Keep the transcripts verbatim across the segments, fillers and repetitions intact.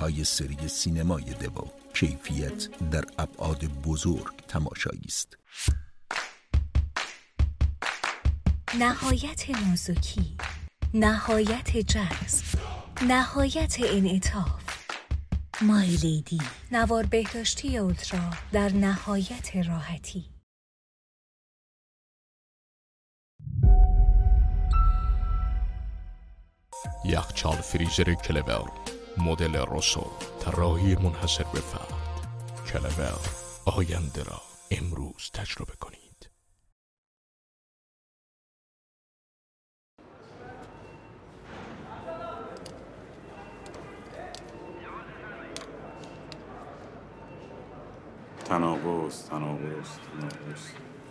های سری سینمای دو. کیفیت در ابعاد بزرگ تماشایی است. نهایت نازکی، نهایت جذب، نهایت انعطاف. مای لیدی، نوار بهداشتی اولترا در نهایت راحتی. یخچال فریزر کلور مدل روسو، طراحی منحصر به فرد. کلور، آینده را امروز تجربه کنید. تناقض تناقض تناقض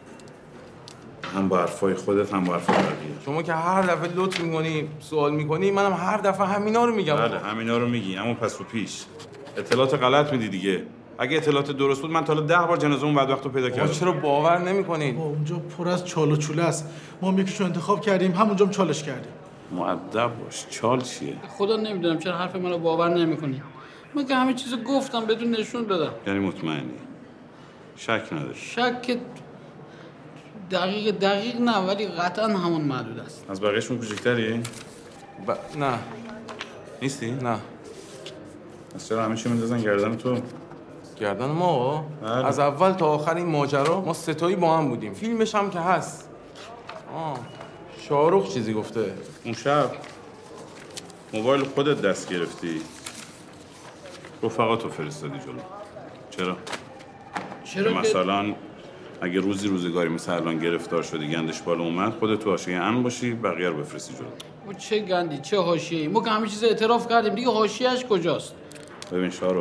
هم با حرفای خودت هم با حرفای بقیه. شما که هر دفعه لطف می‌کنی سوال می‌کنی، منم هر دفعه همینا رو میگم. بله همینا رو میگی، اما پس و پیش اطلاعات غلط میدی دیگه. اگه اطلاعات درست بود من تا حالا ده بار جنازه اون بعد وقتو پیدا کردم. چرا باور نمی‌کنید؟ با اونجا پر از چال و چوله است. ما هم یکیشو انتخاب کردیم، همونجا هم چالش کردیم. مؤدب باش. چال چیه؟ خدا نمیدونم چرا حرف منو باور نمی‌کنی. من که همه چیزو گفتم بدون نشون بدم. یعنی مطمئنی؟ شک نداری؟ شک دقیق دقیق نه، ولی قطعا همون محدود است. از بقیه‌شون کوچیک‌تری؟ ب... نه. نیستی؟ نه. از چرا همه چی میندازن گردن تو؟ گردن ما؟ بله. از اول تا آخر این ماجرا ما ستایی با هم بودیم. فیلمش هم که هست. آه. شاهرخ چیزی گفته. اون شب موبایل خودت دست گرفتی، رفقاتو فرستادی جلو. چرا؟ چرا که مثلا اگه روزی روزگاری مثل الان گرفتار شدی گندش بالا اومد، خودت تو حاشیه امن باشی، بقیه رو بفرستی جلو. ما چه گندی چه حاشیه‌ای؟ ما که همه چیز اعتراف کردیم دیگه، حاشیه‌اش کجاست؟ ببین شارو،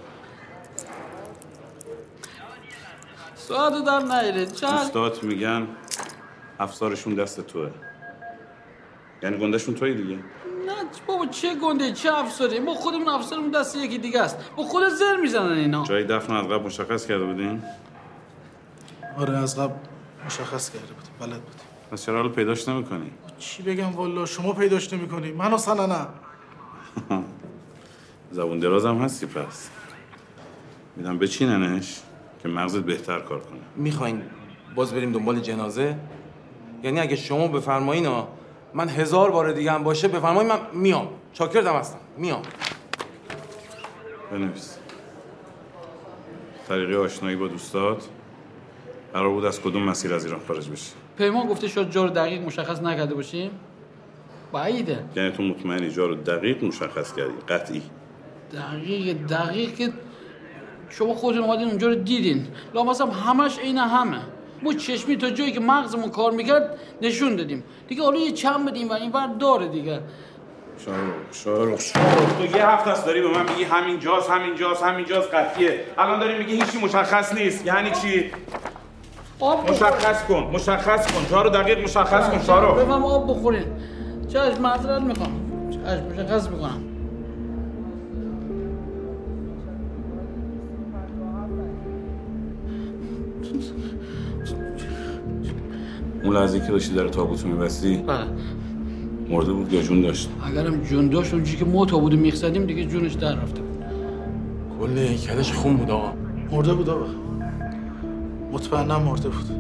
ساعت در نیره. چه دوستات میگن افسارشون دست توه، یعنی گندشون توی دیگه. نه بابا چه گنده چه افساری؟ ما خودمون افسارمون دست یکی دیگه است. با خود زر میزنن اینا. جای دفن از قبل مشخص کرده بودین؟ آره از قبل مشخص کرده بودیم، بلد بودیم. پس چرا حالا پیداش نمی‌کنی؟ چی بگم والا، شما پیداش نمی‌کنی، من اصلا نه. زبون درازم هستی پس. میدم بچیننش که مغزت بهتر کار کنه. میخواین باز بریم دنبال جنازه؟ یعنی اگه شما بفرمایین ها، من هزار بار دیگه هم باشه بفرمایین، من میام. چاکردم هستم. میام. بنویس. طریقه آشنایی با دوستات قرار بود از کدوم مسیر از ایران خارج بشی؟ پیمان گفته شاید جا رو دقیق مشخص نکرده باشیم. بعیده. یعنی تو مطمئنی جا رو دقیق مشخص کردی؟ قطعی؟ دقیق دقیق که شما خودتون اومدین اونجا رو دیدین. لامصب همش عین همه. ما چشمی تا جایی که مغزمون کار میکرد نشون دادیم. دیگه حالا یه چند بدیم و این ور داره دیگه. شاروخ شاروخ شاروخ تو یه هفته است داری به من میگی همین جاست همین جاست همین جاست قطعیه. الان داری میگی هیچی مشخص نیست. یعنی چی؟ آب مشخص کن مشخص کن جا رو دقیق مشخص کن شاروخ. بفهم آب بخورین. چشم معذرت میخوام. چشم مشخص میکنم. اون لحظه که داشتی در تابوتو میبستی بله مرده بود یا جون داشت؟ اگرم جون داشت اونجوری که ما تابوت میخزدیم دیگه جونش در رفته بود. کل هیکلش خون بود آقا. مرده بود آقا، مطمئنم مرده بود.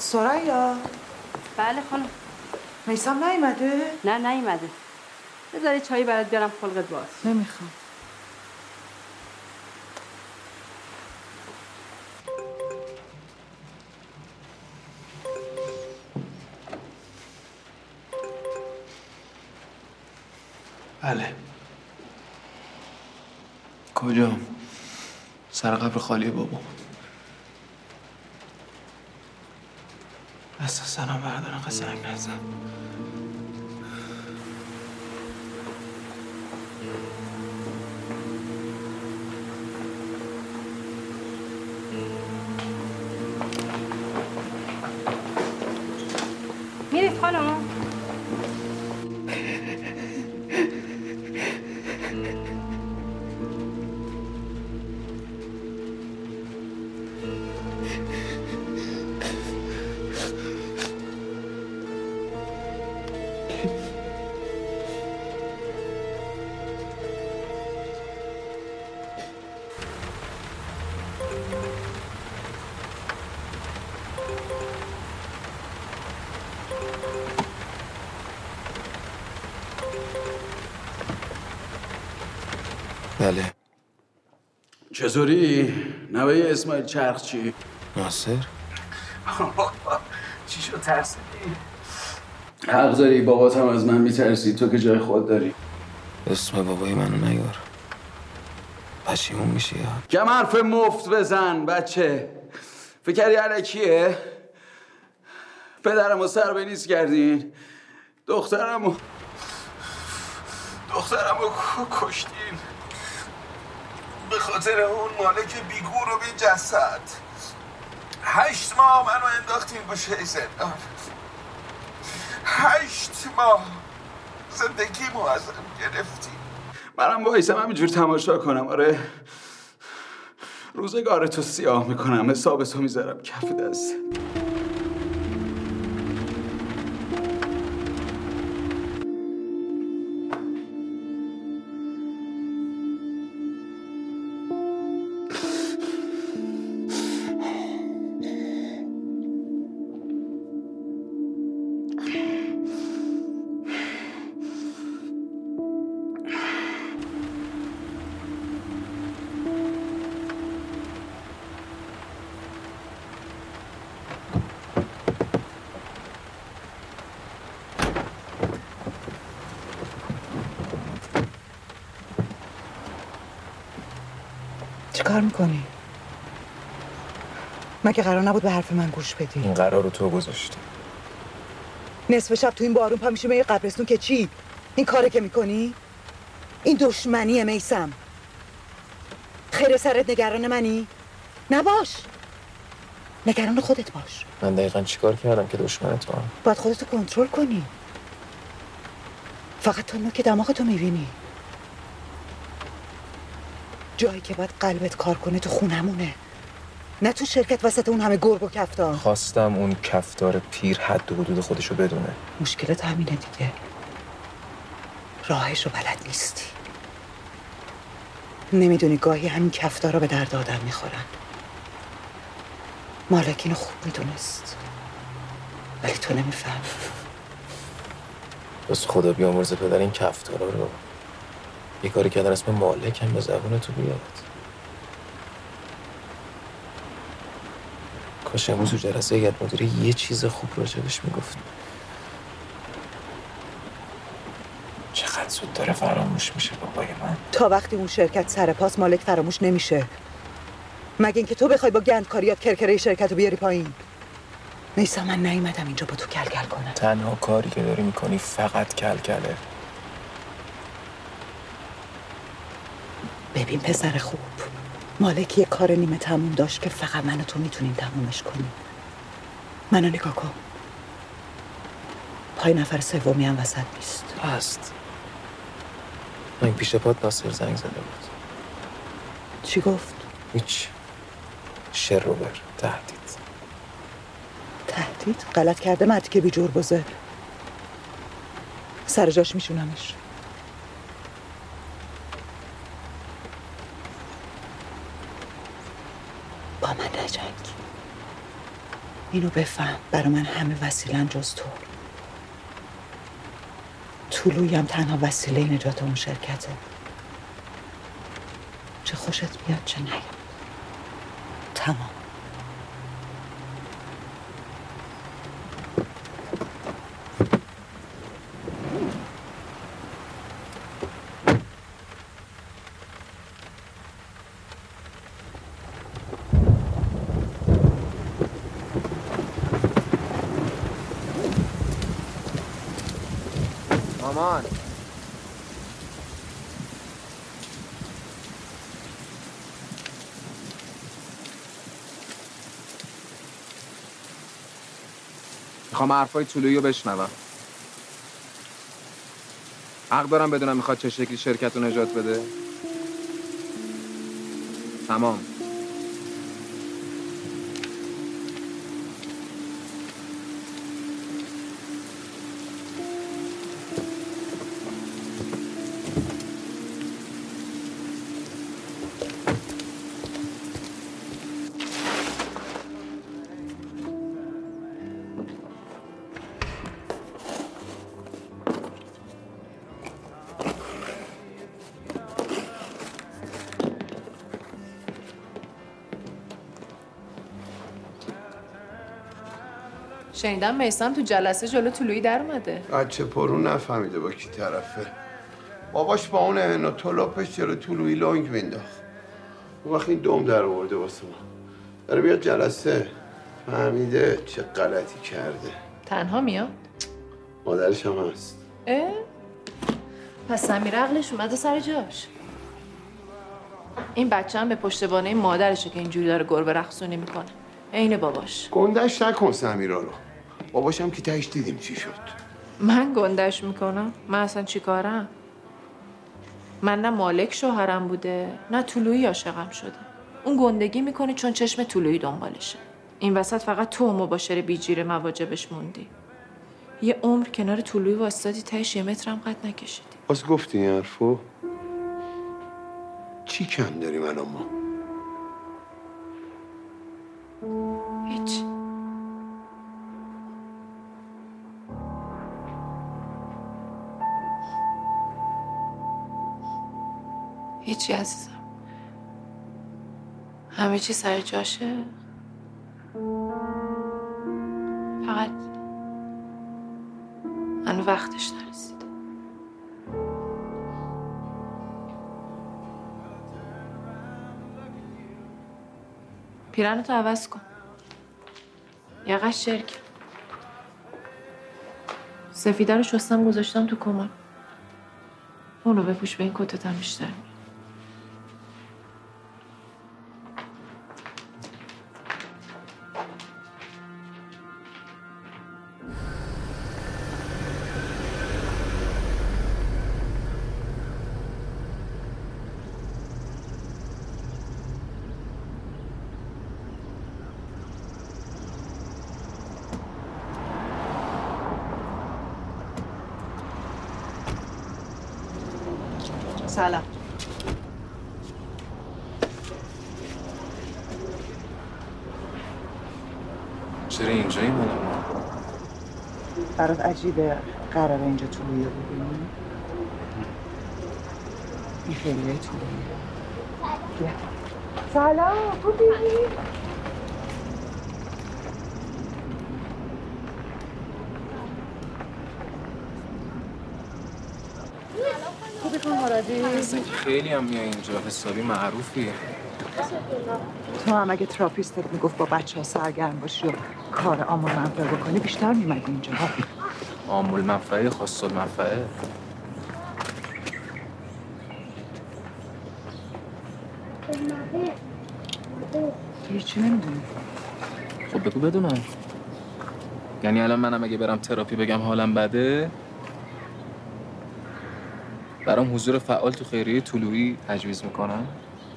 سریا. بله خانم. میثم نیومده؟ نه نیومده. بذاری چایی برات بیارم خلقت باز. نمیخوام. بله. کجا؟ سر قبر خالی بابا. اساسا هم بردارن قسنگ نزن. میرید خانم؟ بله. چطوری؟ نوه اسماعیل چرخچی؟ ناصر؟ چی شد ترسیدی؟ حق داری، بابات هم از من میترسی، تو که جای خود داری. اسم بابای منو نیار. پشیمون میشی یا؟ کم حرف مفت بزن بچه. فکر کردی علکیه؟ پدرمو سر به نیست کردین. دخترمو دخترمو کشتین به خاطر اون مالک بیگور و بی جسد. هشت ماه منو انداختین گوشه زندان. هشت ماه زندگیمو ازم گرفتین. منم بایستم همینجور تماشا کنم. آره روزگارتو سیاه میکنم، حسابتو میذارم کف دست. چی کار میکنی؟ مگه قرار نبود به حرف من گوش بدی؟ این قرار رو تو گذاشتی. نصف شب تو این بارون پا میشی به یه قبرستون که چی؟ این کاره که میکنی؟ این دشمنیه میثم. خیر سرت نگران منی؟ نباش. نگران خودت باش. من دقیقاً چیکار کردم که دشمن تو هم؟ باید خودتو کنترل کنی. فقط تا نوک دماغتو میبینی. جایی که باید قلبت کار کنه تو خونمونه، نه تو شرکت وسط اون همه گرگ و کفتار. خواستم اون کفتار پیر حد و حدود خودشو بدونه. مشکلت همینه دیگه، راهش رو بلد نیستی. نمیدونی گاهی همین کفتارا به درد آدم میخورن. مالک اینو خوب میدونست ولی تو نمیفهم. بس خدا بیامرزه پدر این کفتارا رو. یه کاری کردن اسم مالک هم به زبون تو بیاد. کاش امروز تو جلسه هیئت مدیره یه چیز خوب راجبش میگفت. چقدر زود داره فراموش میشه بابای من. تا وقتی اون شرکت سر پاس مالک فراموش نمیشه، مگه اینکه تو بخوای با گندکاریات کرکره شرکت رو بیاری پایین. میثم من نیومدم اینجا با تو کلکل کنم. تنها کاری که داری میکنی فقط کلکله. ببین پسر خوب، مالک یه کار نیمه تموم داشت که فقط من و تو میتونیم تمومش کنیم. منو نگاه کن، پای نفر سومی هم وسط نیست. هست. این پیش پات ناصر زنگ زده بود. چی گفت؟ هیچ. شروبر تهدید. تهدید؟ غلط کرده مردی که بی جور بازه. سر جاش میشونمش. با من نجنگ. اینو بفهم، برای من همه وسیله‌ن جز تو. طلویی هم تنها وسیله نجات اون شرکته. چه خوشت بیاد چه نیاد. تمام. مامان میخوام حرفای طلویی رو بشنوم. حق دارم بدونم میخواد چه شکلی شرکت رو نجات بده؟ تمام. شنیدم میثم تو جلسه جلو طلویی در اومده. بچه پرو نفهمیده با کی طرفه. باباش با اون انوتولاپش جلو طلویی لنگ مینداخت. اون وقت این دوم در آورده واسه ما. داره بیاد جلسه. فهمیده چه غلطی کرده. تنها میاد؟ مادرش هم هست. اه؟ پس سمیر عقلش اومده سر جاش. این بچه هم به پشتوانه مادرشه که اینجوری داره گربه رقصونی میکنه. عین باباش. گندش نکن سمیرا رو. باباشم که تهش دیدیم چی شد. من گندش میکنم؟ من اصلا چی کارم؟ من نه مالک شوهرم بوده نه طلویی عاشقم شده. اون گندگی میکنه چون چشم طلویی دنبالشه. این وسط فقط تو مباشر بیجیر مواجبش موندی. یه عمر کنار طلویی واسطادی تهش یه مترم قد نکشیدی. باز گفتی این حرفو؟ چی کم داریم الان ما؟ هیچ. هیچی عزیزم. همه چی سر جاشه. فقط هنو وقتش نرسید. پیرنتو عوض کن. یقش شرک. سفیده رو شستم گذاشتم تو کمد. اونو بپوش، به این کتتم بیشتر میاد. سلام. چرا اینجایی مالا؟ برات عجیبه قراره اینجا طلویی رو ببینی؟ این خیلیه طلویی. بیا. سلام، خوبی؟ خوبی خانم مرادی؟ اصلا خیلی هم میای اینجا، حسابی معروفی. تو هم اگه تراپیستت میگفت با بچه ها سرگرم باشی و کار آمول منفعه بکنی بیشتر میمدی اینجا. آمول منفعه خاص المنفعه. هیچی نمیدونی. خب بگو بدونم. یعنی الان منم اگه برم تراپی بگم حالم بده، برام حضور فعال تو خیریه طلویی تجویز میکنم؟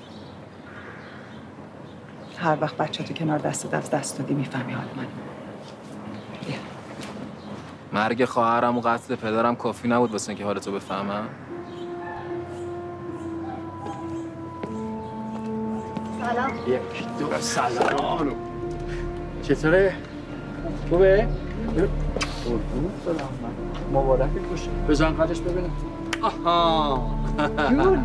هر وقت بچه تو کنار دست از دست دادی میفهمی حال من. بیا. مرگ خواهرم و قتل پدرم کافی نبود واسه اینکه حالتو بفهمم؟ سلام. یک دو سلام. چطوره؟ خوبه؟ قربونت برم من. مبارکت باشه. بزن قدش ببینم. آها. جون.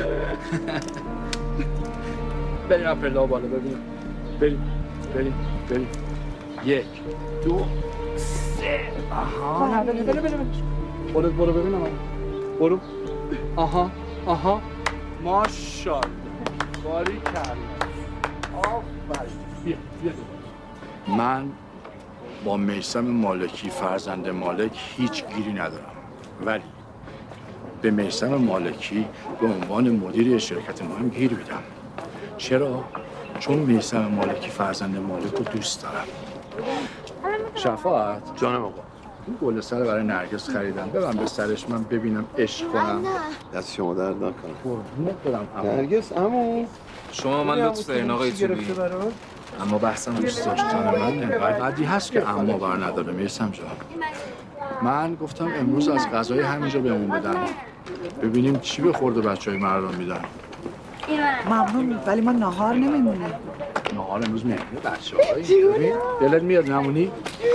بریم اپلا بالا ببینیم. بریم. بریم. بریم. یک، دو، سه. آها. نه بله بله بله. خودت برو ببینم. برو. آها. آها. ماشاءالله. باریکلا. آفرین. بیا بیا. من با میثم مالکی فرزند مالک هیچ گیری ندارم، ولی به میثم مالکی به عنوان مدیر شرکت ما گیر میدم. چرا؟ چون میثم مالکی فرزند مالک رو دوست دارم. شفاعت جانم آقا، این گل سر برای نرگس خریدم، ببرم به سرش من ببینم عشق کنم. دست شما درد نکنه. قربونت برم عمو. نرگس عمو شما من لطف دارین آقای طولی، اما بحثم دوست داشتن من انقدر قدی هست که اما بر نداره میثم جان. من گفتم امروز از غذای همینجا بهمون بدن، ببینیم چی به خورده بچهای مردم میدن. ممنون، ولی ما ناهار نمیمونه. ناهار امروز مهمونه بچه‌های. دلت میاد نمونی؟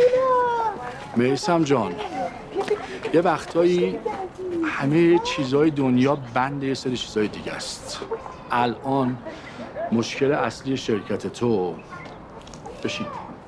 میثم جان، یه وقتایی همه چیزهای دنیا بند یه سری چیزهای دیگه است. الان مشکل اصلی شرکت تو بشین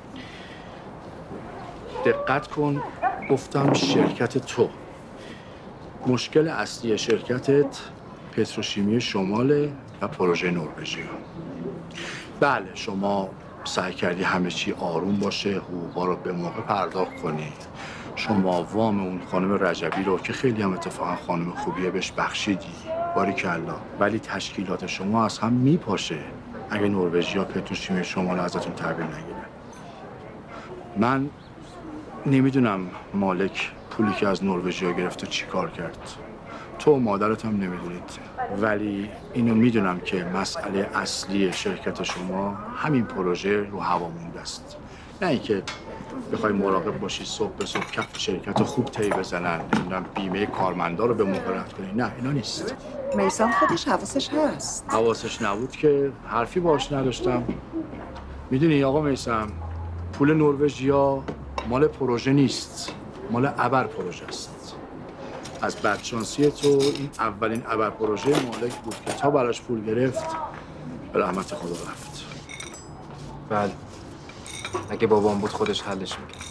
دقت کن، گفتم شرکت تو. مشکل اصلی شرکتت پتروشیمی شماله و پروژه نروژیا. بله شما سعی کردی همه چی آروم باشه، حقوقا رو به موقع پرداخت کنی. شما وام اون خانم رجبی رو که خیلی هم اتفاقا خانم خوبیه بهش بخشیدی، باریکلا. ولی تشکیلات شما از هم میپاشه اگه نروژیا پتروشیمی شمال ازتون تحویل نگیره. من نمیدونم مالک پولی که از نروژیا گرفته چی کار کرد، تو و مادرت هم نمیدونید، ولی اینو میدونم که مسئله اصلی شرکت شما همین پروژه رو هوا مونده است. نه اینکه بخوای مراقب باشی صبح به صبح کف شرکت رو خوب تی بزنن، نمیدونم بیمه کارمندا رو به موقع رفت کنی. نه اینا نیست. میثم خودش حواسش هست. حواسش نبود که حرفی باهاش نداشتم. میدونی آقا میثم، پول نروژیا مال پروژه نیست، مال ابر پروژه است. از بدشانسی تو این اولین ابر پروژه مالک بود که تا براش پول گرفت به رحمت خدا رفت. بله، اگه بابام بود خودش حلش میکرد.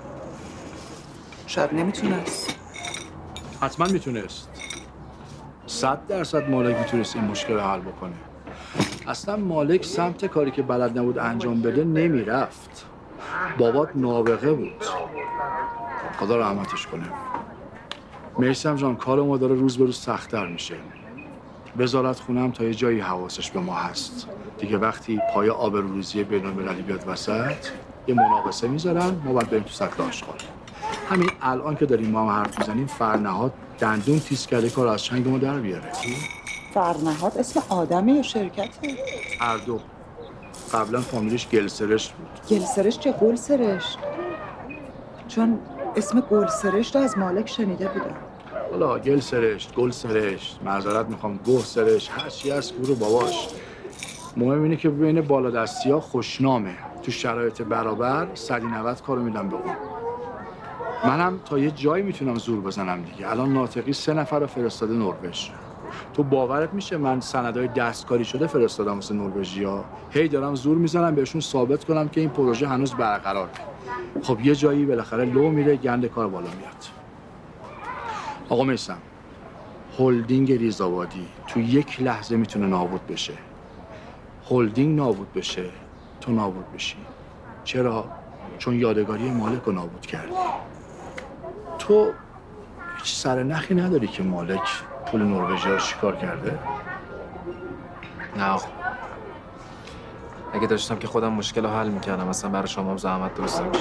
شاید نمیتونست. حتما میتونست. صد درصد مالک میتونست این مشکل رو حل بکنه. اصلا مالک سمت کاری که بلد نبود انجام بده نمیرفت. بابات نابغه بود، خدا رحمتش کنه. میثم جان، کار ما داره روز به روز سخت‌تر میشه. وزارت خونه هم تا یه جایی حواسش به ما هست. دیگه وقتی پای آبروریزی بین‌المللی بیاد وسط، یه مناقصه میذارن، ما باید بریم تو سطل آشغال. همین الان که داریم ما هم حرف میزنیم، فرنهاد دندون تیز کرده کار از چنگ ما در بیاره. فرنهاد اسم آدمه یا شرکته؟ هر دو. قبلا فامیلش گلسرشت بود. گلسرشت یا گلسرشت؟ چون اسم گلسرشت رو از مالک شنیده بودم. حالا گلسرشت، گلسرشت، معذرت میخوام، گوه سرشت، هر چی هست برو باباش. مهم اینه که بین بالادستی ها خوشنامه. تو شرایط برابر صد و نود کارو میدم به اون. منم تا یه جایی میتونم زور بزنم دیگه. الان ناطقی سه نفر رو فرستاده نروژ. تو باورت میشه من سندای دستکاری شده فرستادم واسه نروژیا. هی دارم زور میزنم بهشون ثابت کنم که این پروژه هنوز برقراره. خب یه جایی بالاخره لو میره، گند کار بالا میاد. آقا میثم، هلدینگ ریزآبادی تو یک لحظه میتونه نابود بشه. هلدینگ نابود بشه، تو نابود بشی. چرا؟ چون یادگاری مالک رو نابود کردی. تو هیچ سرنخی نداری که مالک پول نروژیا رو چیکار کرده؟ نه آقا، اگه داشتم که خودم مشکل رو حل میکردم، اصلا برای شما هم زحمت درست نمیشه.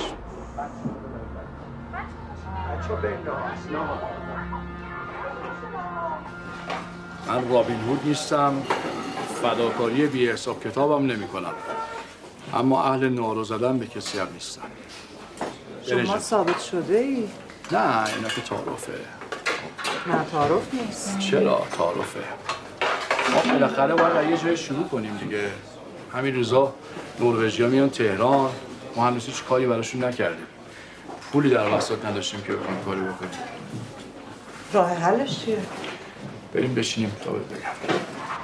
من رابین هود نیستم، فداکاری بی حساب کتابم نمی کنم، اما اهل نارو زدن به کسی هم نیستم. شما ثابت شده ای؟ نه اینا که تعارفه. نه تعارف نیست. چرا تعارفه؟ ما بالاخره باید یه جای شروع کنیم دیگه. همین روزا نروژیا میان تهران، ما هنوز هیچ کاری براشون نکردیم. پولی در وسط نداشتیم که بخوایم کاری بکنیم. راه حلش چیه؟ بریم بشینیم تا بهت بگم.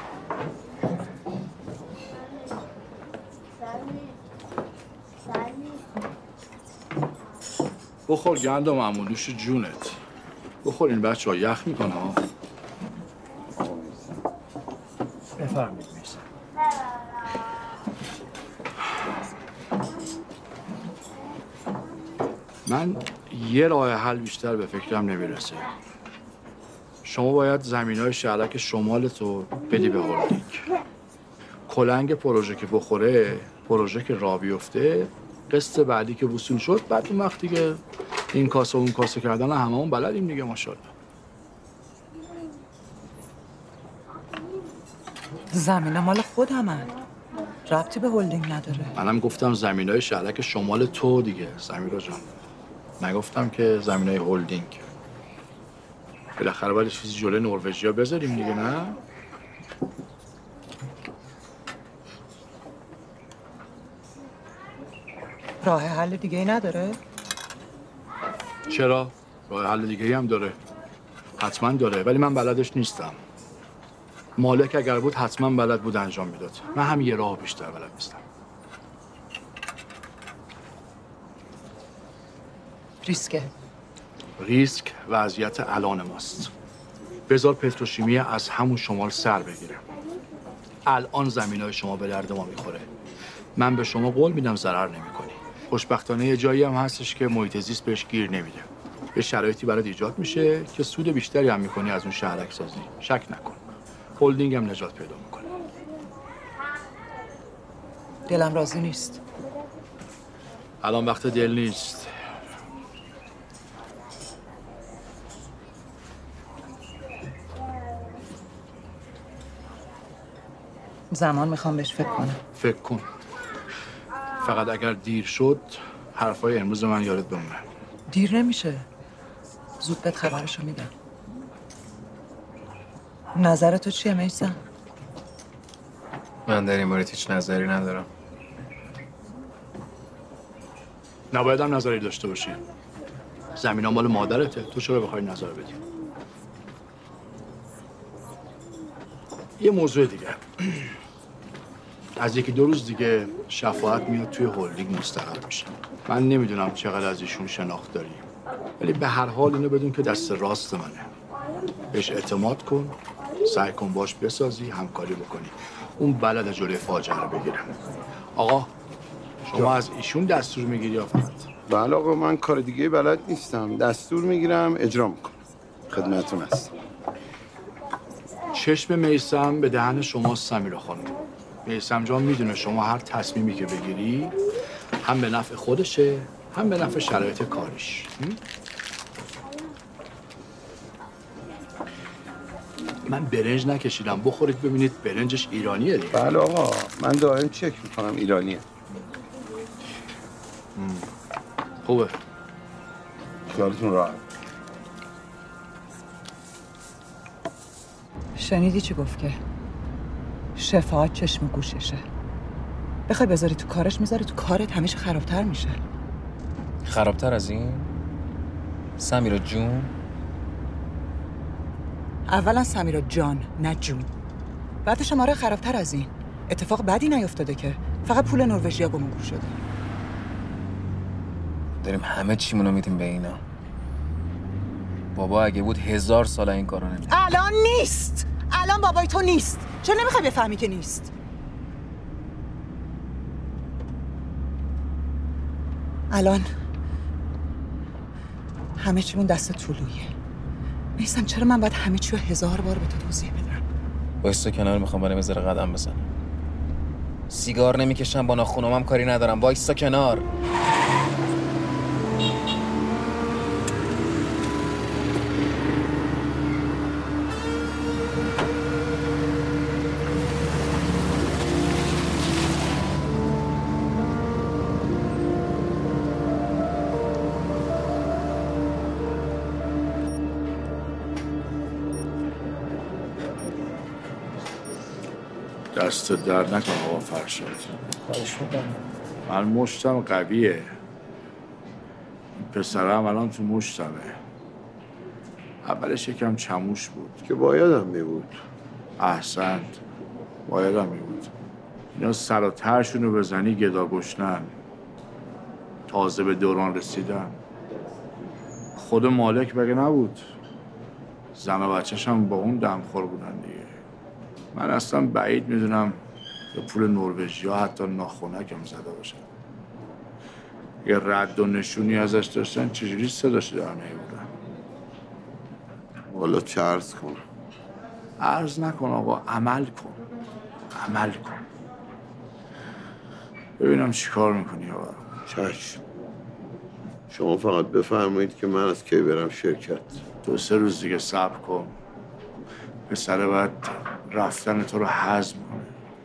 بخور گندم عمو، نوش جونت. بخور، این بچه ها یخ میکنه ها. بفرمید میسم. من یه راه حل بیشتر به فکرم نمیرسه. شما باید زمینای شهرک شمال تو بدی به هلدینگ. کلنگ پروژه که بخوره، پروژه که راه بیفته، قسط بعدی که وصول شد، بعد اون وقتی که این کاسه و اون کاسه کردن هممون بلدیم دیگه ماشاءالله. زمینه مال خودمن، ربطی به هلدینگ نداره. منم گفتم زمینای شهرک شمال تو دیگه سمیرا جان. نگفتم که زمینای هلدینگ. بالاخره باید چیزی جلوی نروژیا بذاریم دیگه، نه؟ راه حل دیگه ای نداره؟ چرا؟ راه حل دیگه ای هم داره. حتما داره، ولی من بلدش نیستم. مالک اگر بود حتما بلد بود انجام میداد. من هم یه راه بیشتر بلد نیستم. ریسکه. ریسک وضعیت الان ماست. بذار پتروشیمی از همون شمال سر بگیره. الان زمینای شما به درد ما میخوره. من به شما قول میدم ضرر نمیکنی. خوشبختانه یه جایی هم هستش که محیط زیست بهش گیر نمیده. یه شرایطی برات ایجاد میشه که سود بیشتری هم میکنی از اون شهرک سازی. شک نکن. هلدینگ هم نجات پیدا میکنه. دلم راضی نیست. الان وقت دل نیست. زمان میخوام بهش فکر کنم. فکر کن. فقط اگر دیر شد حرفای امروز من یادت بمونه. دیر نمیشه. زود بهت خبرشو میدم. نظر تو چیه میسم؟ من در این مورد هیچ نظری ندارم. نباید هم نظری داشته باشی. زمین ها مال مادرته. تو چرا بخوای نظر بدی؟ یه موضوع دیگه. از یکی دو روز دیگه شفاعت میاد توی هلدینگ مستقر میشه. من نمیدونم چقدر از ایشون شناخت داری، ولی به هر حال اینو بدون که دست راست منه. بهش اعتماد کن، سعی کن باش بسازی، همکاری بکنی. اون بلد جلوی فاجعه رو بگیره. آقا شما از ایشون دستور میگیری یا فقط؟ بله آقا، من کار دیگه بلد نیستم. دستور میگیرم، اجرا میکنم. خدمتتون هستم. چشم میثم به دهن شما سمیرا خانم. میثم جان میدونه شما هر تصمیمی که بگیری هم به نفع خودشه هم به نفع شرایط کاریش. من برنج نکشیدم، بخورید ببینید برنجش ایرانیه دیگه. بله آقا، من دائم چک میکنم ایرانیه. خوبه. خیالتون راحت. شنیدی چی گفت که شفاعت چشم گوششه؟ بخوای بذاری تو کارش میذاری تو کارت همیشه خرابتر میشه. خرابتر از این؟ سمیرا جون؟ اولا سمیرا جان نه جون. بعدش هم آره خرابتر از این. اتفاق بدی نیفتاده که، فقط پول نروژیا گمگور شده. داریم همه چیمونو میدیم به اینا. بابا اگه بود هزار سال این کارو نمی‌کرد. الان نیست. الان بابای تو نیست. چرا نمیخوای بفهمی که نیست؟ الان همه چیمون دست طلوعیه. میسم چرا من باید همه چی رو هزار بار به تو توضیح بدم؟ وایسا کنار، میخوام برم یه ذره قدم بزنم. سیگار نمیکشم، با ناخونام کاری ندارم. وایسا کنار. دست درد نکن آقا فرشاد. خواهش میکنم. من مشتم قویه. این پسرم الان تو مشتمه. اولش یکم چموش بود که بایدم می بود. احسنت، بایدم می بود. اینا سر و ترشونو بزنی گدا گشنن. تازه به دوران رسیدن. خود مالک بگه نبود. زن و بچه‌ش هم با اون دمخور بودن دیگه. من اصلا بعید میدونم به پول نروژی ها حتی ناخونکم زده باشن. یه رد و نشونی ازش داشتن چجوری صداش در نمیبودن. والا چه عرض کنم؟ عرض نکن آقا، عمل کن. عمل کن. ببینم چی کار میکنی آقا. چشم. شما فقط بفرمایید که من از کی برم شرکت. دو سه روز دیگه صبر کن. پسره باید رفتن تو رو هضم کنه.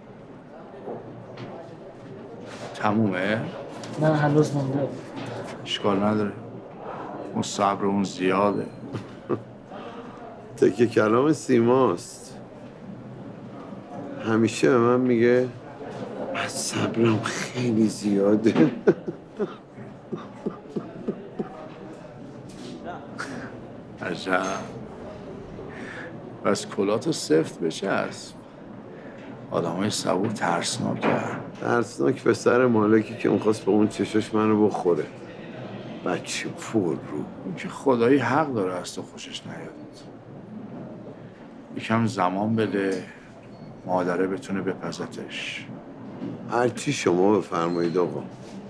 تمومه؟ نه هنوز مونده. اشکال نداره. اون صبر اون زیاده. تکه کلام سیماست. همیشه به من میگه من صبرم خیلی زیاده. عجب. بس کلاتو سفت بچسب. آدمای صبور ترسناکه. ترسناک پسر مالکی که میخواست با اون چشاش منو بخوره. بچه پر رو. اون که خدایی حق داره از تو خوشش نیاد. یکم زمان بده مادره بتونه بپزتش. هرچی شما بفرمایید آقا.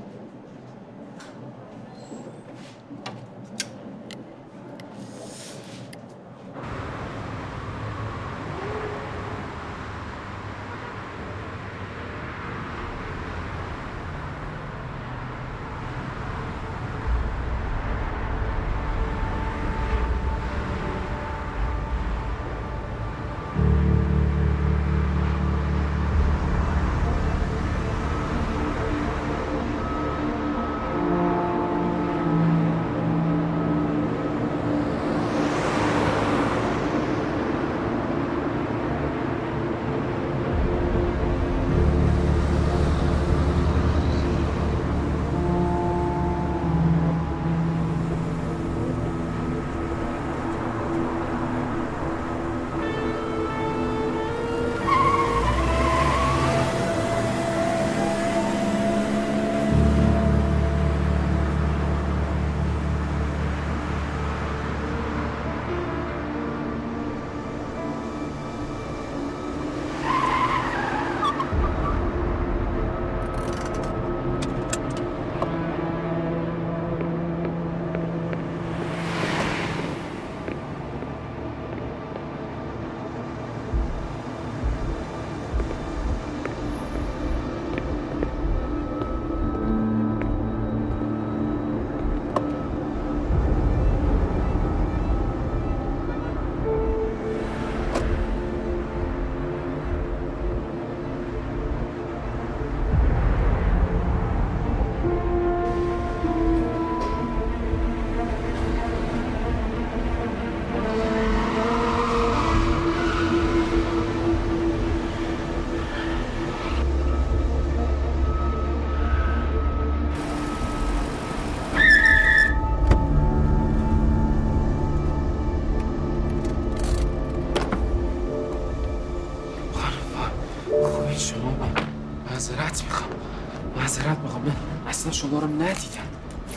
معذرت میخوام معذرت میخوام من اصلا شما رو ندیدم.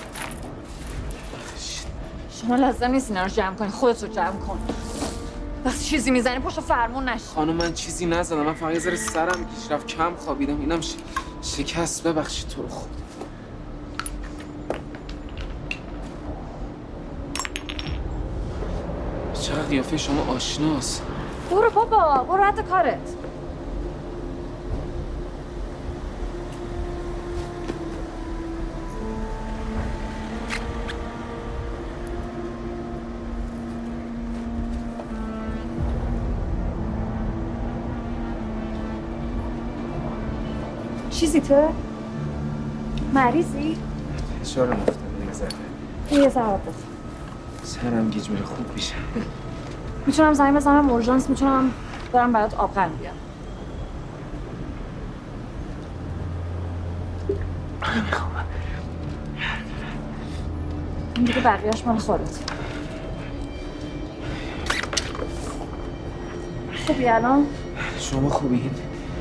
شما لازم نیست اینا رو جمع کنی، خودت رو جمع کن. وقتی چیزی میزنی پشت فرمون نشی. خانم من چیزی نزدم، من فقط یه ذره سرم گیج رفت، کم خوابیدم، اینم ش... شکست. ببخشید تو رو خود. چقدر قیافه شما آشناست. برو بابا، برو رد کارت. چیزی تو؟ مریضی؟ اشاره مفتم یه ذره. یه ذره بخور. سرم گیج میره، خوب میشه. میتونم زنگ بزنم اورژانس، میتونم برم برات آبغن بیارم. نمیخوام. این دیگه بقیهش مال خودت. خوبی الان؟ شما خوبین؟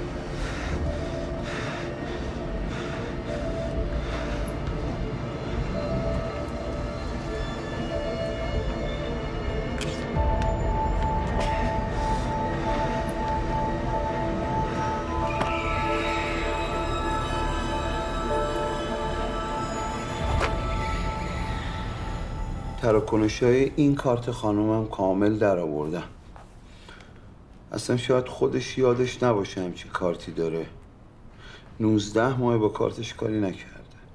تراکنش‌های این کارت خانومم کامل در آوردم. اصلا شاید خودش یادش نباشه همچین کارتی داره. نوزده ماه با کارتش کاری نکرده.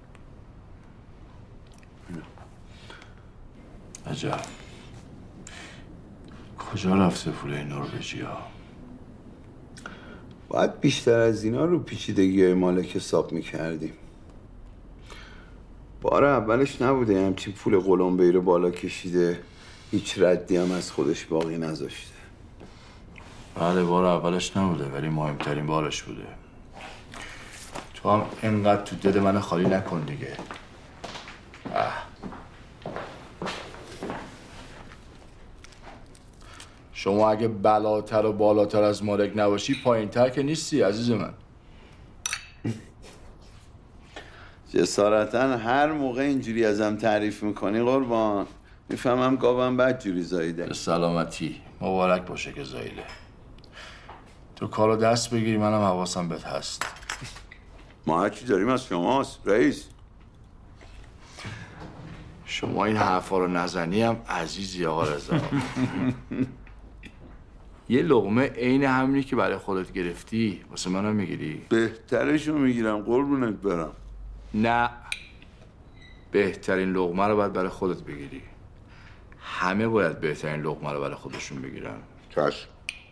عجب. کجا رفته پول نروژی ها؟ باید بیشتر از اینا رو پیچیدگی های مالک حساب میکردیم. بار اولش نبوده همچین پول قلمبه‌ای رو بالا کشیده، هیچ ردی هم از خودش باقی نذاشته. بله بار اولش نبوده ولی مهمترین بارش بوده. تو هم اینقدر تو دل من خالی نکن دیگه. اه. شما اگه بلاتر و بالاتر از مالک نباشی پایین‌تر که نیستی عزیز من. جسارتا هر موقع اینجوری ازم تعریف میکنی قربان میفهمم گاوم بد جوری زاییده. به سلامتی. مبارک باشه که زاییده. تو کارو دست بگیری منم حواسم بهت هست. ما هرچی داریم از شماست رئیس. شما این حرفا رو نزنی هم عزیزی آقا رضا. یه لقمه عین همینی که برای خودت گرفتی واسه منم میگیری؟ بهترشو میگیرم قربونت برم. نه بهترین لقمه رو باید برای خودت بگیری. همه باید بهترین لقمه رو برای خودشون بگیرن. چشم.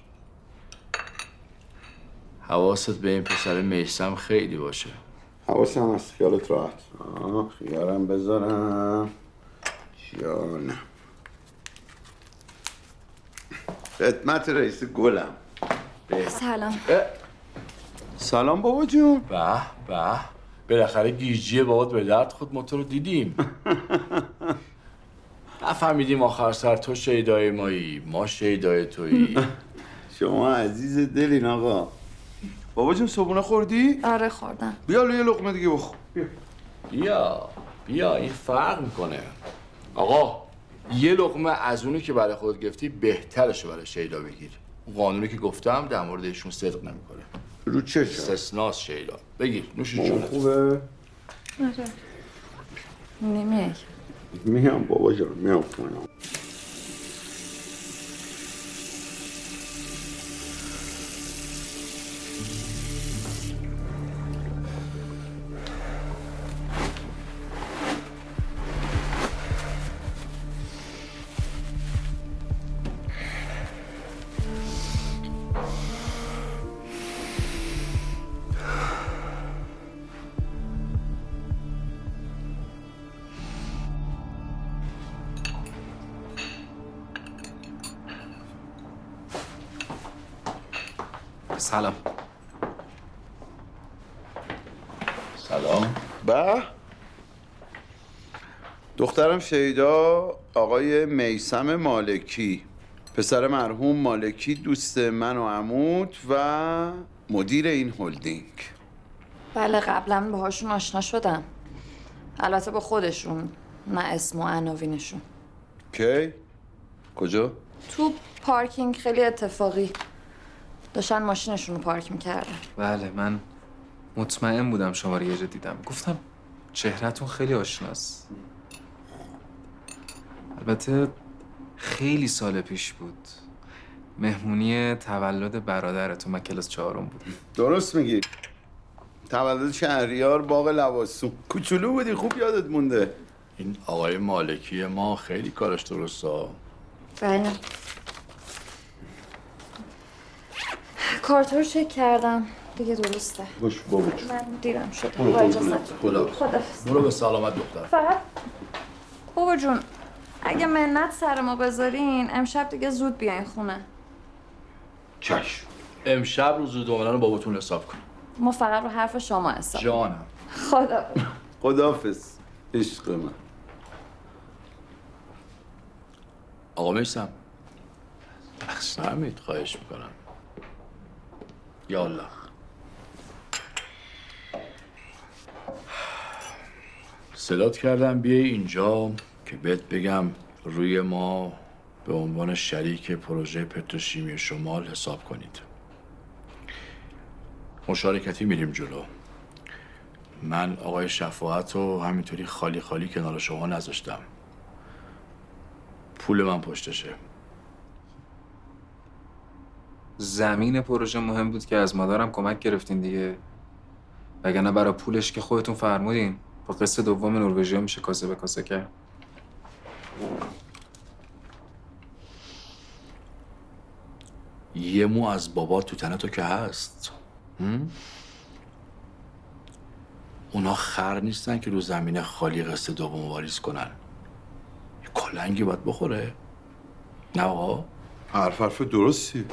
حواست به این پسر میثم خیلی باشه. حواسم از خیالت راحت. آه خیارم بذارم جانم. خدمت رئیس گلم. سلام. سلام بابا جون. به به بالاخره گیجی بابات به درد خود ما تو رو دیدیم. نفهمیدیم آخر سر تو شیدای مایی ما شیدای تویی. شما عزیز دلین آقا. بابا جون صبحونه خوردی؟ آره خوردم. بیا یه لقمه دیگه بخور. بیا بیا بیا این فرق میکنه. آقا یه لقمه از اونی که برای خودت گرفتی بهترشه برای شیدا بگیر. قانونی که گفتم در مورد ایشون صدق نمیکنه. رو چه استثناست شیدا. بگیر نوش جونت. خوبه؟ آره. نمیای. میام بابا جان میام کنم. سلام. سلام. به دخترم شیدا آقای میثم مالکی، پسر مرحوم مالکی، دوست من و عمود و مدیر این هلدینگ. بله قبلا باهاشون آشنا شدم. البته با خودشون نه اسم و عناوینشون. کی؟ کجا؟ تو پارکینگ خیلی اتفاقی. داشتن ماشینشون رو پارک میکردن. بله من مطمئن بودم شما رو یه جا دیدم. گفتم چهرهتون خیلی آشناست. البته خیلی سال پیش بود. مهمونی تولد برادرتون، من کلاس چهارم بودم. درست میگی. تولد شهریار باغ لواسون. کوچولو بودی خوب یادت مونده. این آقای مالکی ما خیلی کارش درسته. بله. کارت رو چک کردم دیگه درسته. باش بابا جون. من دیرم شد. برو با اجازت. خدا. خداحافظ. برو به سلامت دختر. فقط بابا جون اگه منت سر ما بذارین امشب دیگه زود بیاین خونه. چشم. امشب رو زود اومدن باباتون حساب کن. ما فقط رو حرف شما حساب. جانم. خدا خداحافظ عشق من. آقا میسم حمید خواهش میکنم. یا الله. صدات کردم بیای اینجا که بهت بگم روی ما به عنوان شریک پروژه پتروشیمی شمال حساب کنید. مشارکتی میریم جلو. من آقای شفاعت رو همینطوری خالی خالی کنار شما نذاشتم. پول من پشتشه. زمین پروژه مهم بود که از مادرم کمک گرفتین دیگه، وگرنه برای پولش که خودتون فرمودین با قسط دوم نروژیا میشه کاسه به کاسه کرد. یه مو از بابا تو تنه تو که هست. هم؟ اونا خر نیستن که رو زمین خالی قسط دوم واریز کنن. یه کلنگی باید بخوره. نه آقا؟ حرف حرف درستی.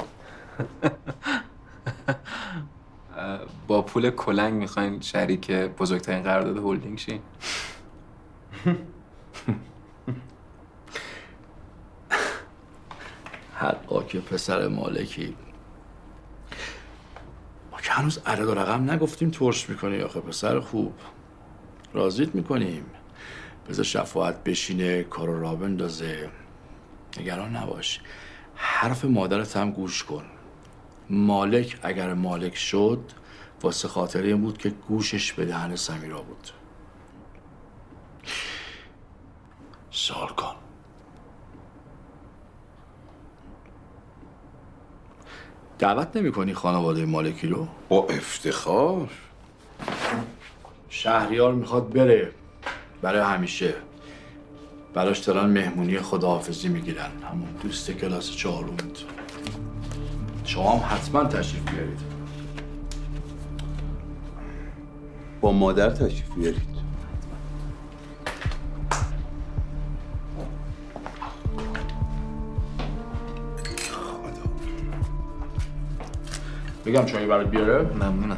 با پول کلنگ میخواین شریک بزرگترین قرارداد هولدینگ شین؟ حقا که پسر مالکی. ما که هنوز عدد و رقم نگفتیم ترش میکنی آخه پسر خوب. راضیت میکنیم. بذار شفاعت بشینه کارو را بندازه. نگران نباش. حرف مادرت هم گوش کن. مالک اگر مالک شد واسه خاطر این بود که گوشش به دهن سمیرا بود. سوال کن. دعوت نمی کنی خانواده مالکی رو؟ با افتخار. شهریار میخواد بره برای همیشه. براش دارن مهمونی خداحافظی میگیرن. همون دوست کلاس چهارمت. شما هم حتما تشریف بیارید. با مادر تشریف بیارید. بگم چایی برات بیاره؟ ممنونم.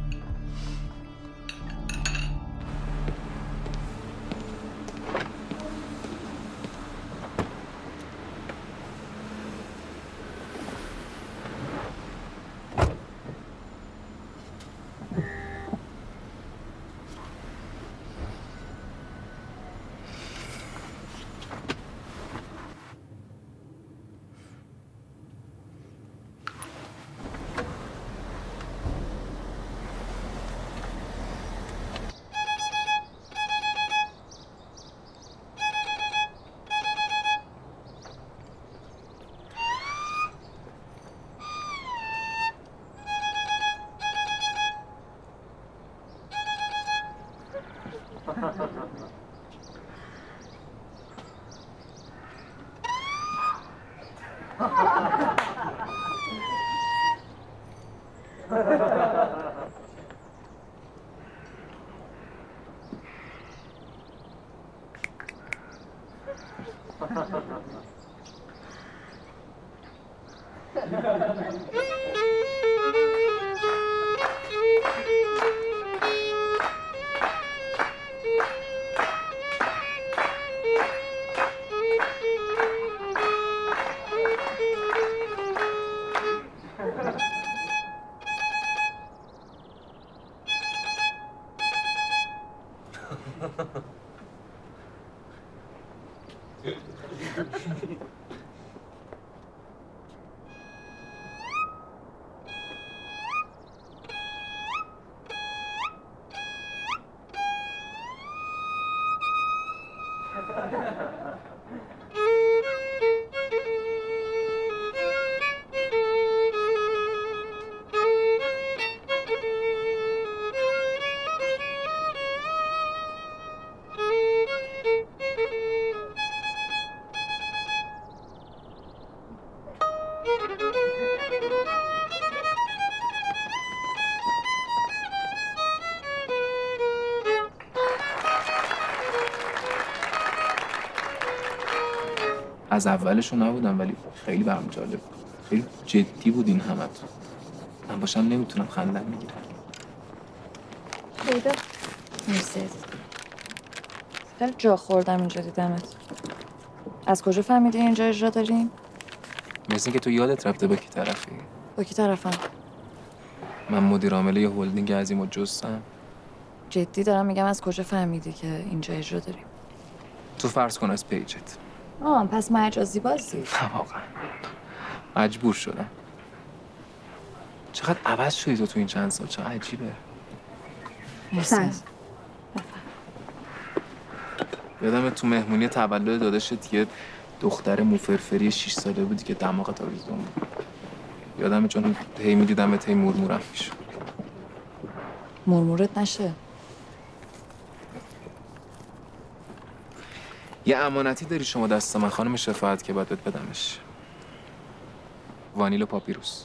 از اولشون نبودم ولی خیلی برام جالب بود. خیلی جدی بود این همتون. من باشم نمیتونم خندم میگیرم. پیدا مرسی. خیلی جا خوردم اینجا دیدمت. از کجا فهمیدی اینجا اجرا داریم؟ مثل که تو یادت رفته با کی طرفی. با کی طرفم؟ من مدیر عامل یه هلدینگ عظیم الجثه‌ام. جدی دارم میگم از کجا فهمیدی که اینجا اجرا داریم؟ تو فرض کن از پیجت. آه پس مجازی بازی. نه واقعا مجبور شدم. چقدر عوض شدی تو تو این چند سال، چقدر عجیبه. مرسی. یادم تو مهمونی تولد داداشت یه دختر موفرفری شش ساله بودی که دماغت آویزون بود. یادمه چون هی میدیدمت هی مرمورم میشد. مرمورت نشه. یه امانتی داری شما دست من خانم شفاعت که باید بهت بدمش. وانیل و پاپیروس.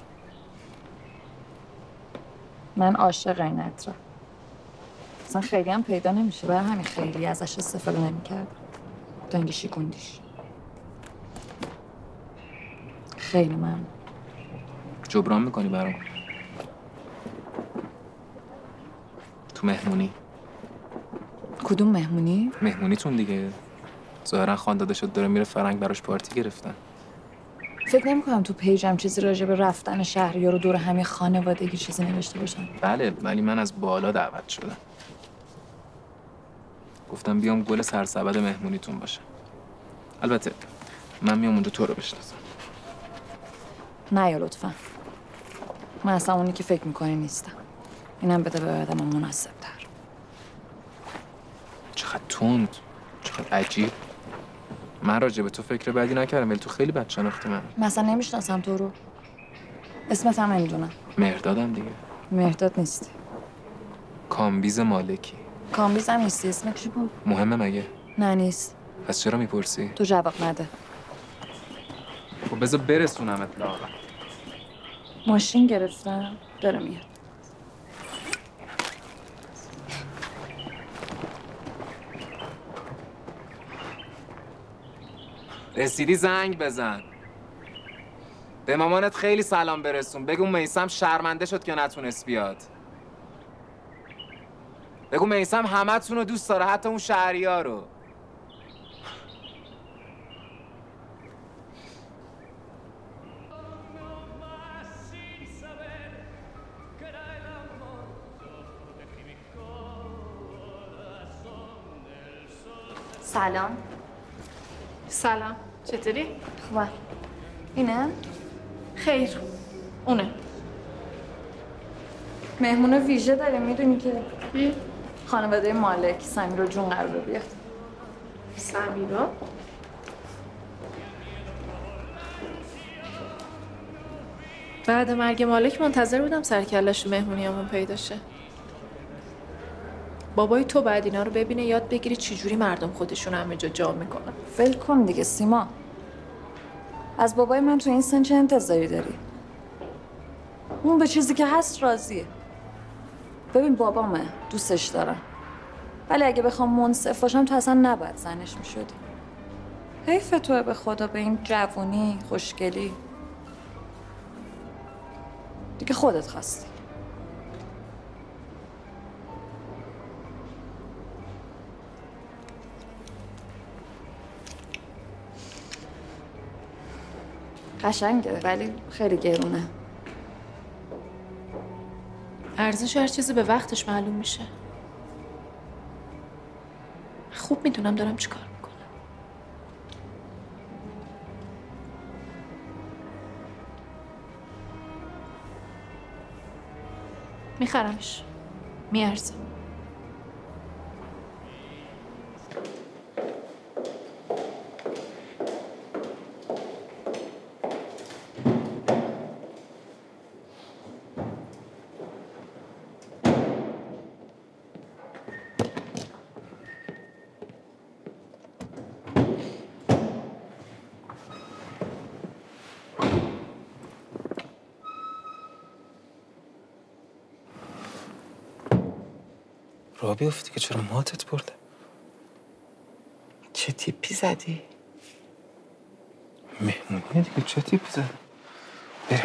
من عاشق این عطرم. اصلا خیلی هم پیدا نمیشه، برای همین خیلی ازش استفاده نمی‌کردم. تا اینکه شیکوندیش. خیلی ممنون. جبران میکنی برام؟ تو مهمونی. کدوم مهمونی؟ مهمونیتون دیگه. ظاهرا خانداده شد داره میره فرنگ براش پارتی گرفتن. فکر نمی‌کنم تو پیجم چیزی راجع به رفتن شهریار رو دور همین خانوادگی چیزی نوشته باشم. بله ولی من از بالا دعوت شدم. گفتم بیام گل سرسبد مهمونیتون باشم. البته من میام اونجا تو رو بشناسم. نه یا لطفا. من اصلا اونی که فکر میکنی نیستم. اینم بده به آدم مناسب تر. چقدر تند، چقدر عجیب. من راجع به تو فکر بدی نکردم ولی تو خیلی بد شناختی من. مثلا نمیشناسم تو رو. اسمت هم نمیدونم. مهردادم دیگه. مهرداد نیستی. کامبیز مالکی. کامبیز هم نیستی. اسمت چی بود؟ مهمه مگه؟ نه نیست. پس چرا میپرسی؟ تو جواب نده. خب بذار برسونمت لاغر. ماشین گرفتم. داره میاد. رسیدی زنگ بزن. به مامانت خیلی سلام برسون. بگو میثم شرمنده شد که نتونست بیاد. بگو میثم همتون رو دوست داره، حتی اون شهریار رو. سلام. سلام. چطوری؟ خوبه. اینه؟ خیر. اونه. مهمون ویژه داریم، میدونی که کی؟ خانواده مالک سمیرا جون قراره بیاد. سمیرا؟ بعد مرگ مالک منتظر بودم سر کلش تو مهمونیامون پیدا شه. بابای تو بعد اینا رو ببینه یاد بگیری چجوری مردم خودشون همه جا جا میکنن. ول کن دیگه سیما. از بابای من تو این سن چه انتظاری داری؟ اون به چیزی که هست راضیه. ببین بابامه، دوستش دارم. ولی اگه بخوام منصف باشم تو اصلا نباید زنش میشدی. حیف توه به خدا به این جوونی، خوشگلی. دیگه خودت خواستی. قشنگه ولی خیلی گرونه. ارزش هر چیزی به وقتش معلوم میشه. خوب میدونم دارم چیکار میکنم. میخرمش. میارزم. راه بیفتی که چرا ماتت برده؟ چه تیپی زدی؟ مهمونیه دیگه، چه تیپی زدی؟ بریم.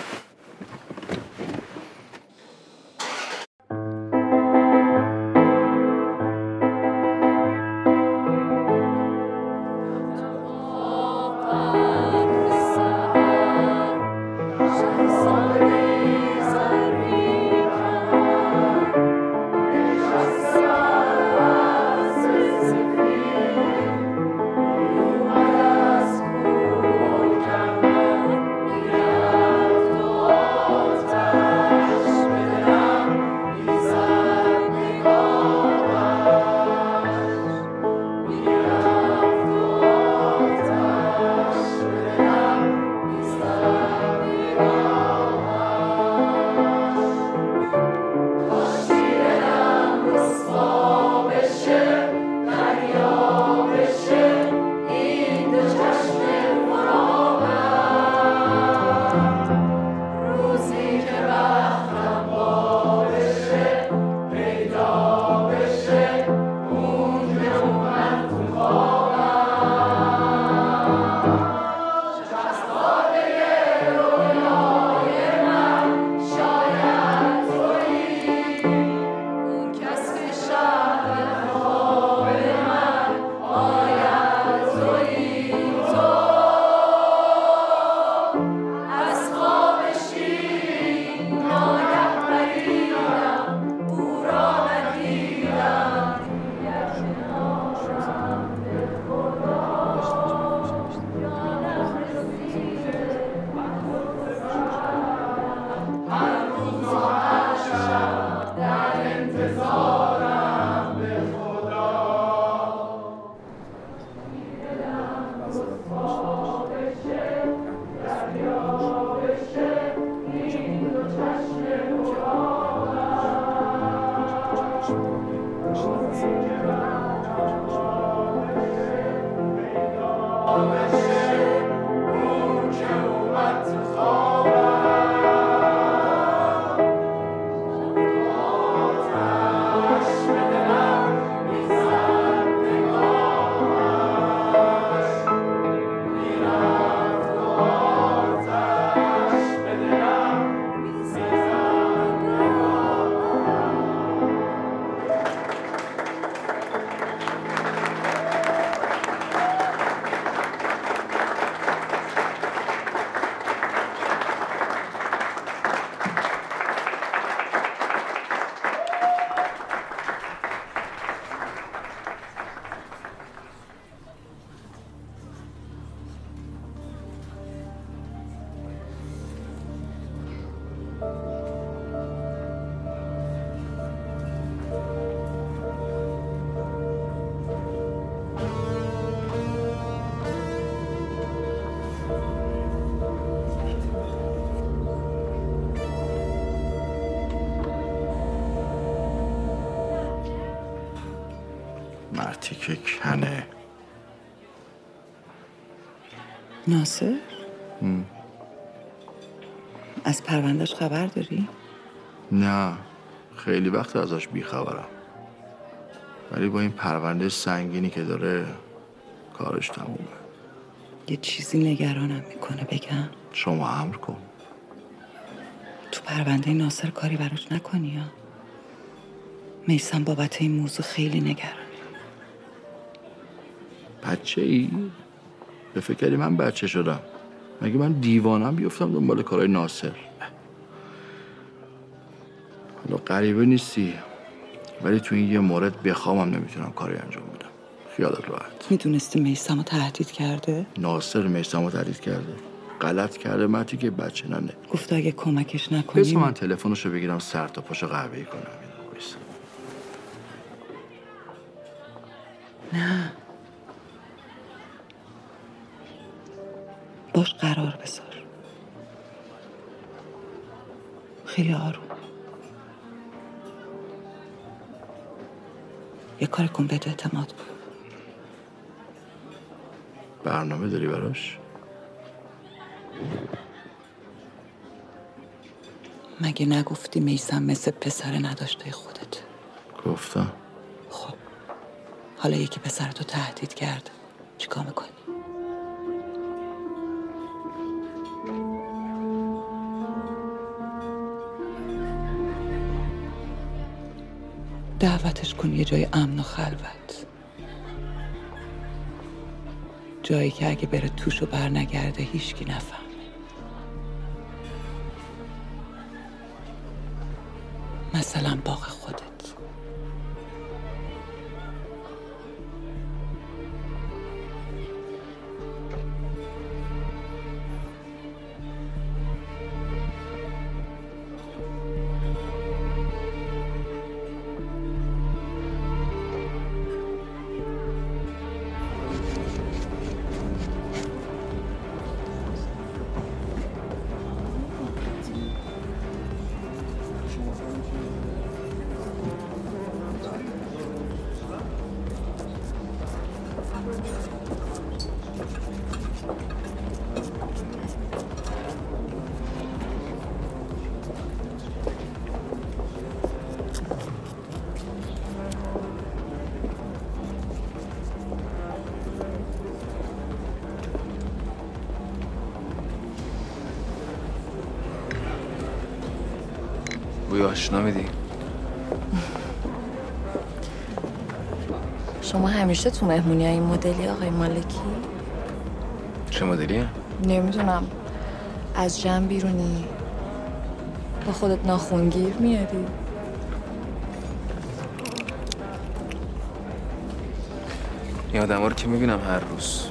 مرتی که کنه. ناصر؟ م. از پروندهش خبر داری؟ نه، خیلی وقت ازش بیخبرم. ولی با این پرونده سنگینی که داره کارش تمومه. یه چیزی نگرانم میکنه، بگم؟ شما امر کن. تو پرونده ناصر کاری براش نکنی یا؟ میسم بابت این موضوع خیلی نگرانه. بچه ای؟ به فکری من بچه شدم. مگه من دیوانم بیفتم دنبال کارهای ناصر؟ حالا غریبه نیستی، ولی تو این یه مورد بخوامم نمیتونم کاری انجام بدم. خیالت راحت. میدونستی میسم رو تهدید کرده؟ ناصر میسم رو تهدید کرده؟ غلط کرده مرتی که بچه ننه. گفت اگه کمکش نکنیم. بس من تلفنشو بگیرم سر تا پاشو قهوه‌ای کنم. نه، باش قرار بذار. خیلی آروم. یه کار کن، بهت اعتماد کن. برنامه داری براش؟ مگه نگفتی میسم مثل پسر نداشته خودت؟ گفتم. خب حالا یکی پسرتو تهدید کرد، چیکار میکنی؟ دعوتش کن یه جای امن و خلوت، جایی که اگه بره توشو بر نگرده هیچکی نفهمه. مثلا باغ خودت. بوی آشنا میدی؟ شما همیشه تو مهمونی های این مدلی آقای مالکی؟ چه مدلیه؟ نمیدونم، از جمع بیرونی با خودت ناخونگیر میاری؟ این آدم ها رو که میبینم هر روز.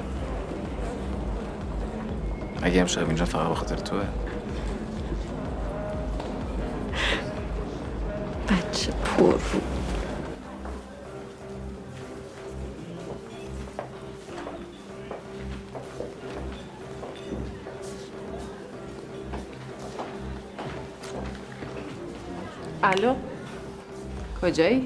اگه امشب اینجا فقط به خاطر توه. بچه پر رو. الو، کجایی؟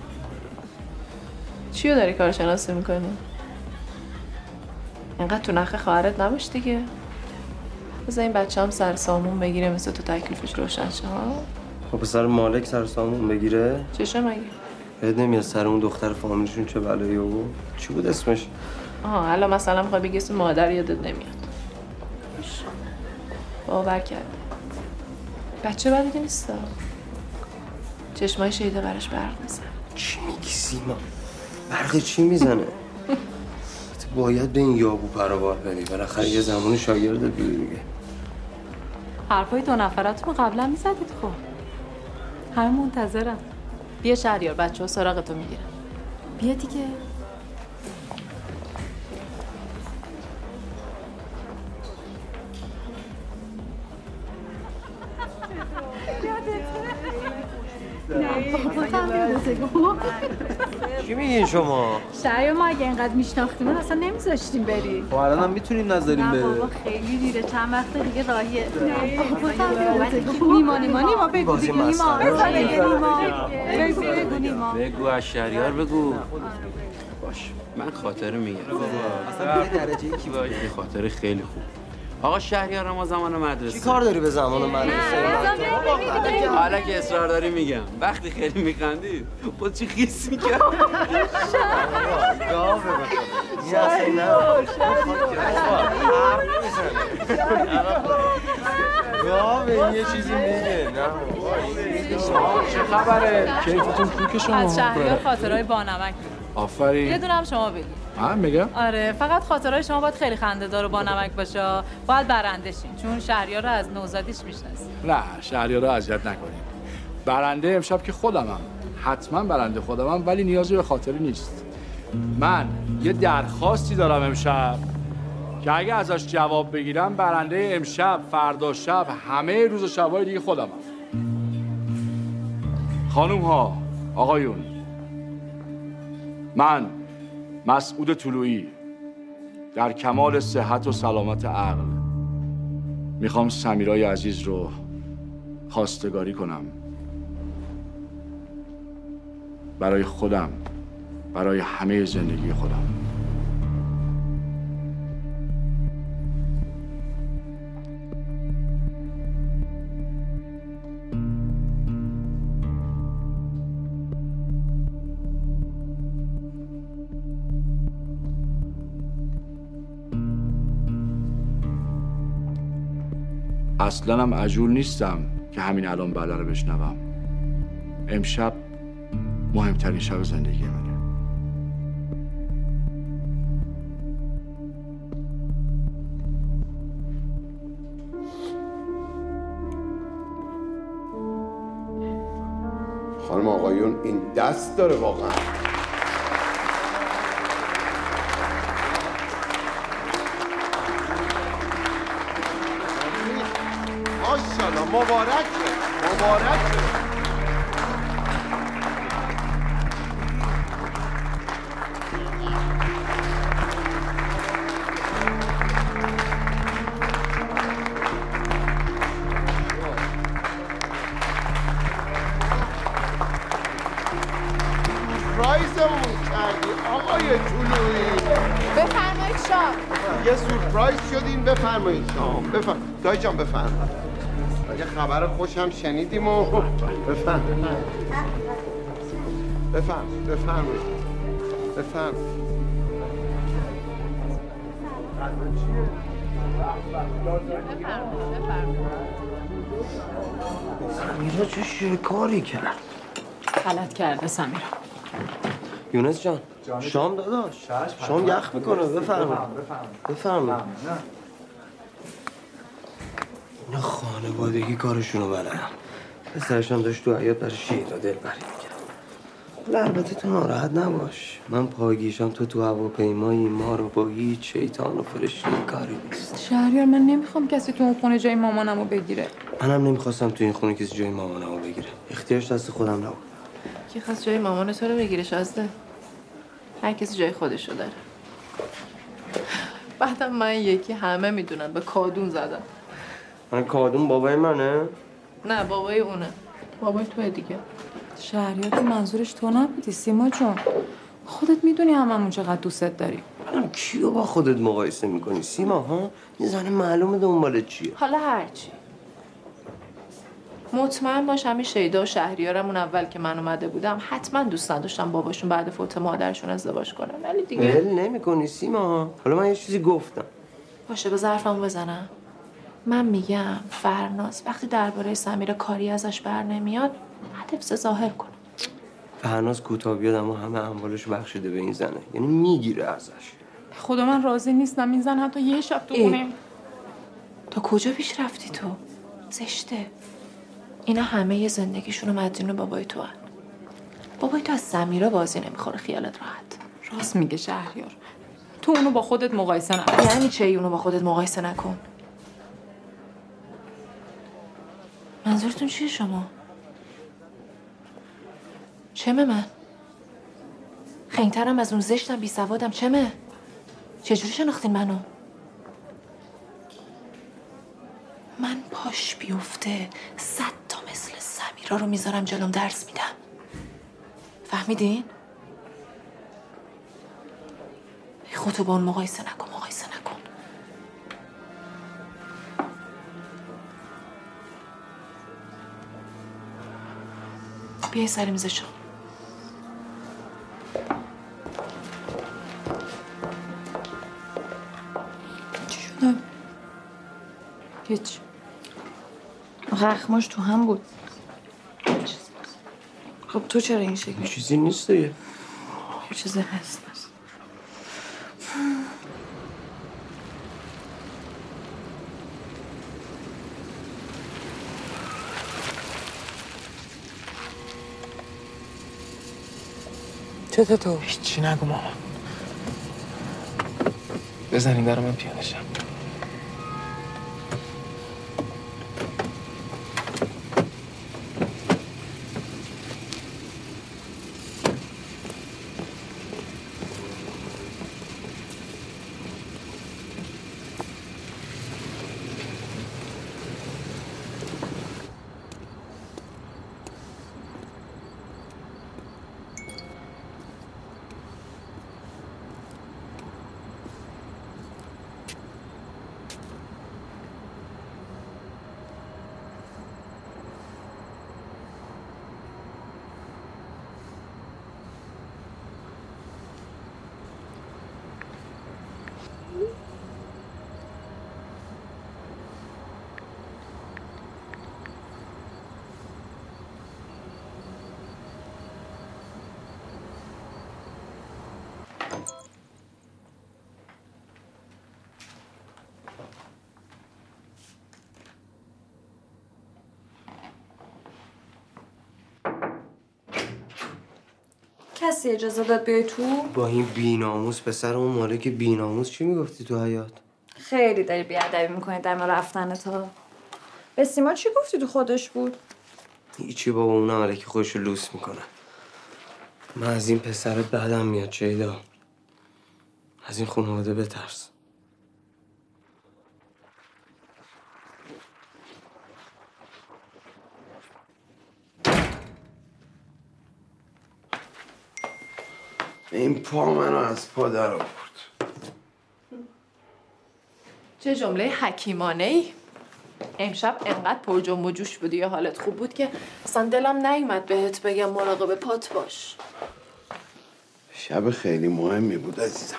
چیو داری کارشناسی میکنی؟ اینقدر تو نخ خواهرت نباش دیگه. بذار این بچه هم سر سامون بگیره مثل تو تکلیفش روشن شه ها. خب پسر مالک سر سامون بگیره؟ چشه مگه؟ بهت نمیاد سر اون دختر فامیلشون چه بلایی بود؟ چی بود اسمش؟ آها حالا مثلا میخوای بگی اسم مادر یادت نمیاد. باور کرد. بچه بدی نیستا. چشمای شیده براش برق میزن. چی میگی سیما؟ برق چی میزنه؟ باید به این یابو پروار بری. بالاخره یه زمانی شاگردت بودی دیگه. حرفای دو نفراتون قبلا میزدید خب. همه منتظرم. بیا شهریار، بچه ها سراغ تو میگیرن. بیا دیگه. بابا بگو. چی میگین شما؟ شهریار ما اگه اینقدر میشناختیم اصلا نمیذاشتیم بری. خب الان هم میتونیم نذاریم بره. نه بابا خیلی دیره، چند وقت دیگه راهیه. نیما نیما نیما بگو دیگه نیما. بگو بگو نیما. بگو از شهریار بگو. باش من خاطره میگم. اصلا به درجه کی باشه؟ خاطره خیلی خوب. آقا شهریار ما زمان مدرسه. چی کار داری به زمان مدرسه؟ حالا که اصرار داری میگم. وقتی خیلی میخندی خود چی خیس میکرد؟ گاوه بخواه. یه اصلا نه. گاوه یه چیزی میگه. نه چه خبره؟ کیفتون خوبه شما؟ از شهریار خاطرهای بانمک. آفرین. یه دونه هم شما بگید. من میگم؟ آره فقط خاطرهای شما باید خیلی خنده‌دار و بانمک باشه. باید برنده شین چون شهریار رو از نوزادیش میشناسید. نه شهریار رو اذیت نکنید. برنده امشب که خودمم. حتما برنده خودمم ولی نیازی به خاطری نیست. من یه درخواستی دارم امشب که اگه ازش جواب بگیرم برنده امشب، فردا شب، همه روز و شبای دیگه خودمم. خانوم ها، آقایون، من مسعود طلویی در کمال صحت و سلامت عقل میخوام سمیرای عزیز رو خواستگاری کنم برای خودم، برای همه زندگی خودم. اصلا هم عجول نیستم که همین الان بله رو بشنوم. امشب مهمترین شب زندگی منه. خانم آقایون این دست داره واقعا. ماشاءالله مبارکه مبارکه. سورپرایزمون کردی آقای طلویی. بفرمایید شام. یه سورپرایز شدین. بفرمایید شام. بفرمایید دایی جان بفرمایید. یه خبر خوشم شنیدیم و بفرمایید بفرمایید بفرمایید بفرمایید. سمیرا چه شکاری کرد؟ غلط کرده سمیرا. یونس جان شام داداش. شام یخ میکنه. بفرمایید بفرمایید. اینا خانوادگی کارشونو بلدن. پسرشم داشت تو حیاط برای شیدا دلبری میکرد. البته تو ناراحت نباش. من پاگیشم تو تو هواپیمایی ما رو با هیچ شیطان و فرشته کاری نیست. شهریار من نمیخوام کسی تو اون خونه جای مامانمو بگیره. منم نمیخواستم تو این خونه کسی جای مامانمو بگیره. اختیارش دست خودم نبود. کی خواست جای مامان تو رو بگیره شازده؟ هر کسی جای خودشو داره. بعدم من یکی همه میدونن به کادون زدم. من کادون بابای منه؟ نه بابای اونه. بابای توه دیگه. شهریار تو منظورش تو نبودی سیما جون. خودت میدونی هممون چقدر دوستت داریم. منم کیو با خودت مقایسه میکنی سیما ها؟ یه زن معلومه دنبالت چیه. حالا هرچی. مطمئن باش همین شیدا و شهریارمون اول که من اومده بودم حتما دوست نداشتم باباشون بعد فوت مادرشون ازدواج کنن. ولی دیگه ول نمی‌کنی سیما. حالا من یه چیزی گفتم. باشه به ظرفمو بزنم. من میگم فرناز وقتی درباره سمیرا کاری ازش بر نمیاد حدف ظاهر کنه. فرناز کوتاه بیاد اما همه اموالش بخشیده به این زنه. یعنی میگیره ازش. خدا من راضی نیستم این زن حتی یه شب تو خونه. تا کجا پیش رفتی تو؟ زشته. اینا همه یه زندگیشونو مدیون بابای تو هن. بابای تو از سمیرا بازی نمیخوره خیالت راحت. راست میگه شهریار. تو اونو با خودت مقایسه نکن. یعنی چه اونو با خودت مقایسه نکن؟ منظورتون چیه شما؟ چمه من؟ خنگترم از اون زشتم بی سوادم چمه؟ چجوری شناختین منو؟ من پاش بیفته صد تا مثل سمیرا رو میذارم جلوم درس میدم. فهمیدین؟ خودتو با اون مقایسه نکن مقایسه نکن. بیای سر میزشو. چی شده؟ هیچ. رخماش تو هم بود. خب تو چرا این شکلی؟ چیزی نیست دیگه. یه چیزی هست. چطور تو؟ هیچی نگو مامان. بزنیم در من پیاده شم. کسی اجازه داد بیای تو؟ با این بیناموس پسر اون مالک بیناموس چی میگفتی تو حیاط؟ خیلی داری بیادبی میکنی در مورد رفتن تا. به سیما چی گفتی تو خودش بود؟ هیچی بابا، اون آره که خودشو لوس میکنه. من از این پسرت بعدم میاد شیدا. از این خانواده بترس. این پا منو از پا در آورد. چه جمله حکیمانه ای. امشب انقدر پر جنب و جوش بودی یا حالت خوب بود که اصلا دلم نیومد بهت بگم مراقب پات باش. شب خیلی مهمی بود عزیزم.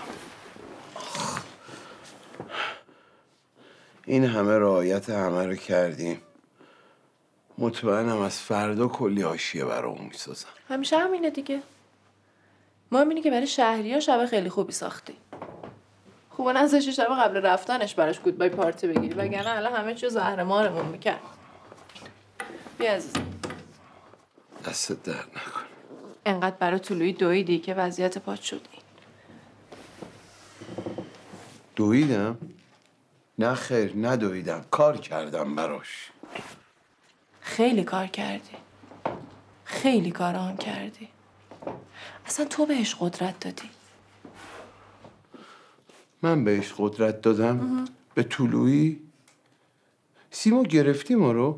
این همه رعایت همه رو کردیم. مطمئنم از فردا کلی حاشیه برامون میسازن. همیشه همینه دیگه. مهم اینه که برای شهری‌ها شب خیلی خوبی ساختی. خوبه نذاشتی شب قبل رفتنش براش گودبای پارتی بگیری، وگرنه الان همه چیز زهرمارمون میکرد. بیا عزیزم. دستت درد نکن. انقدر برای طلوعی دویدی که وضعیت پات شد این. دویدم؟ نه خیر، ندویدم. کار کردم براش. خیلی کار کردی. خیلی کاران کردی. اصلا تو بهش قدرت دادی. من بهش قدرت دادم؟ اه. به طلوعی؟ سیما گرفتی ما رو؟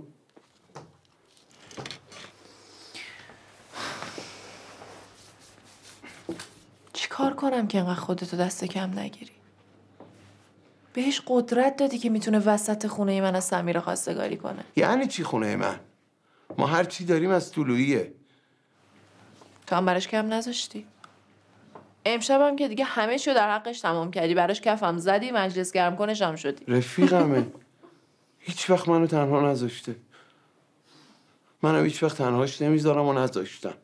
چی کار کنم که انقدر خودتو دست کم نگیری؟ بهش قدرت دادی که میتونه وسط خونه من از سمیرا خواستگاری کنه. یعنی چی خونه من؟ ما هر چی داریم از طلوعیه. تو هم براش کم نذاشتی. امشبم که دیگه همه چیو در حقش تمام کردی. براش کفم زدی، مجلس گرم کنش هم شدی. رفیقمه. هیچ وقت منو تنها نذاشته. منم هیچ وقت تنهاش نمیذارم و نذاشتم.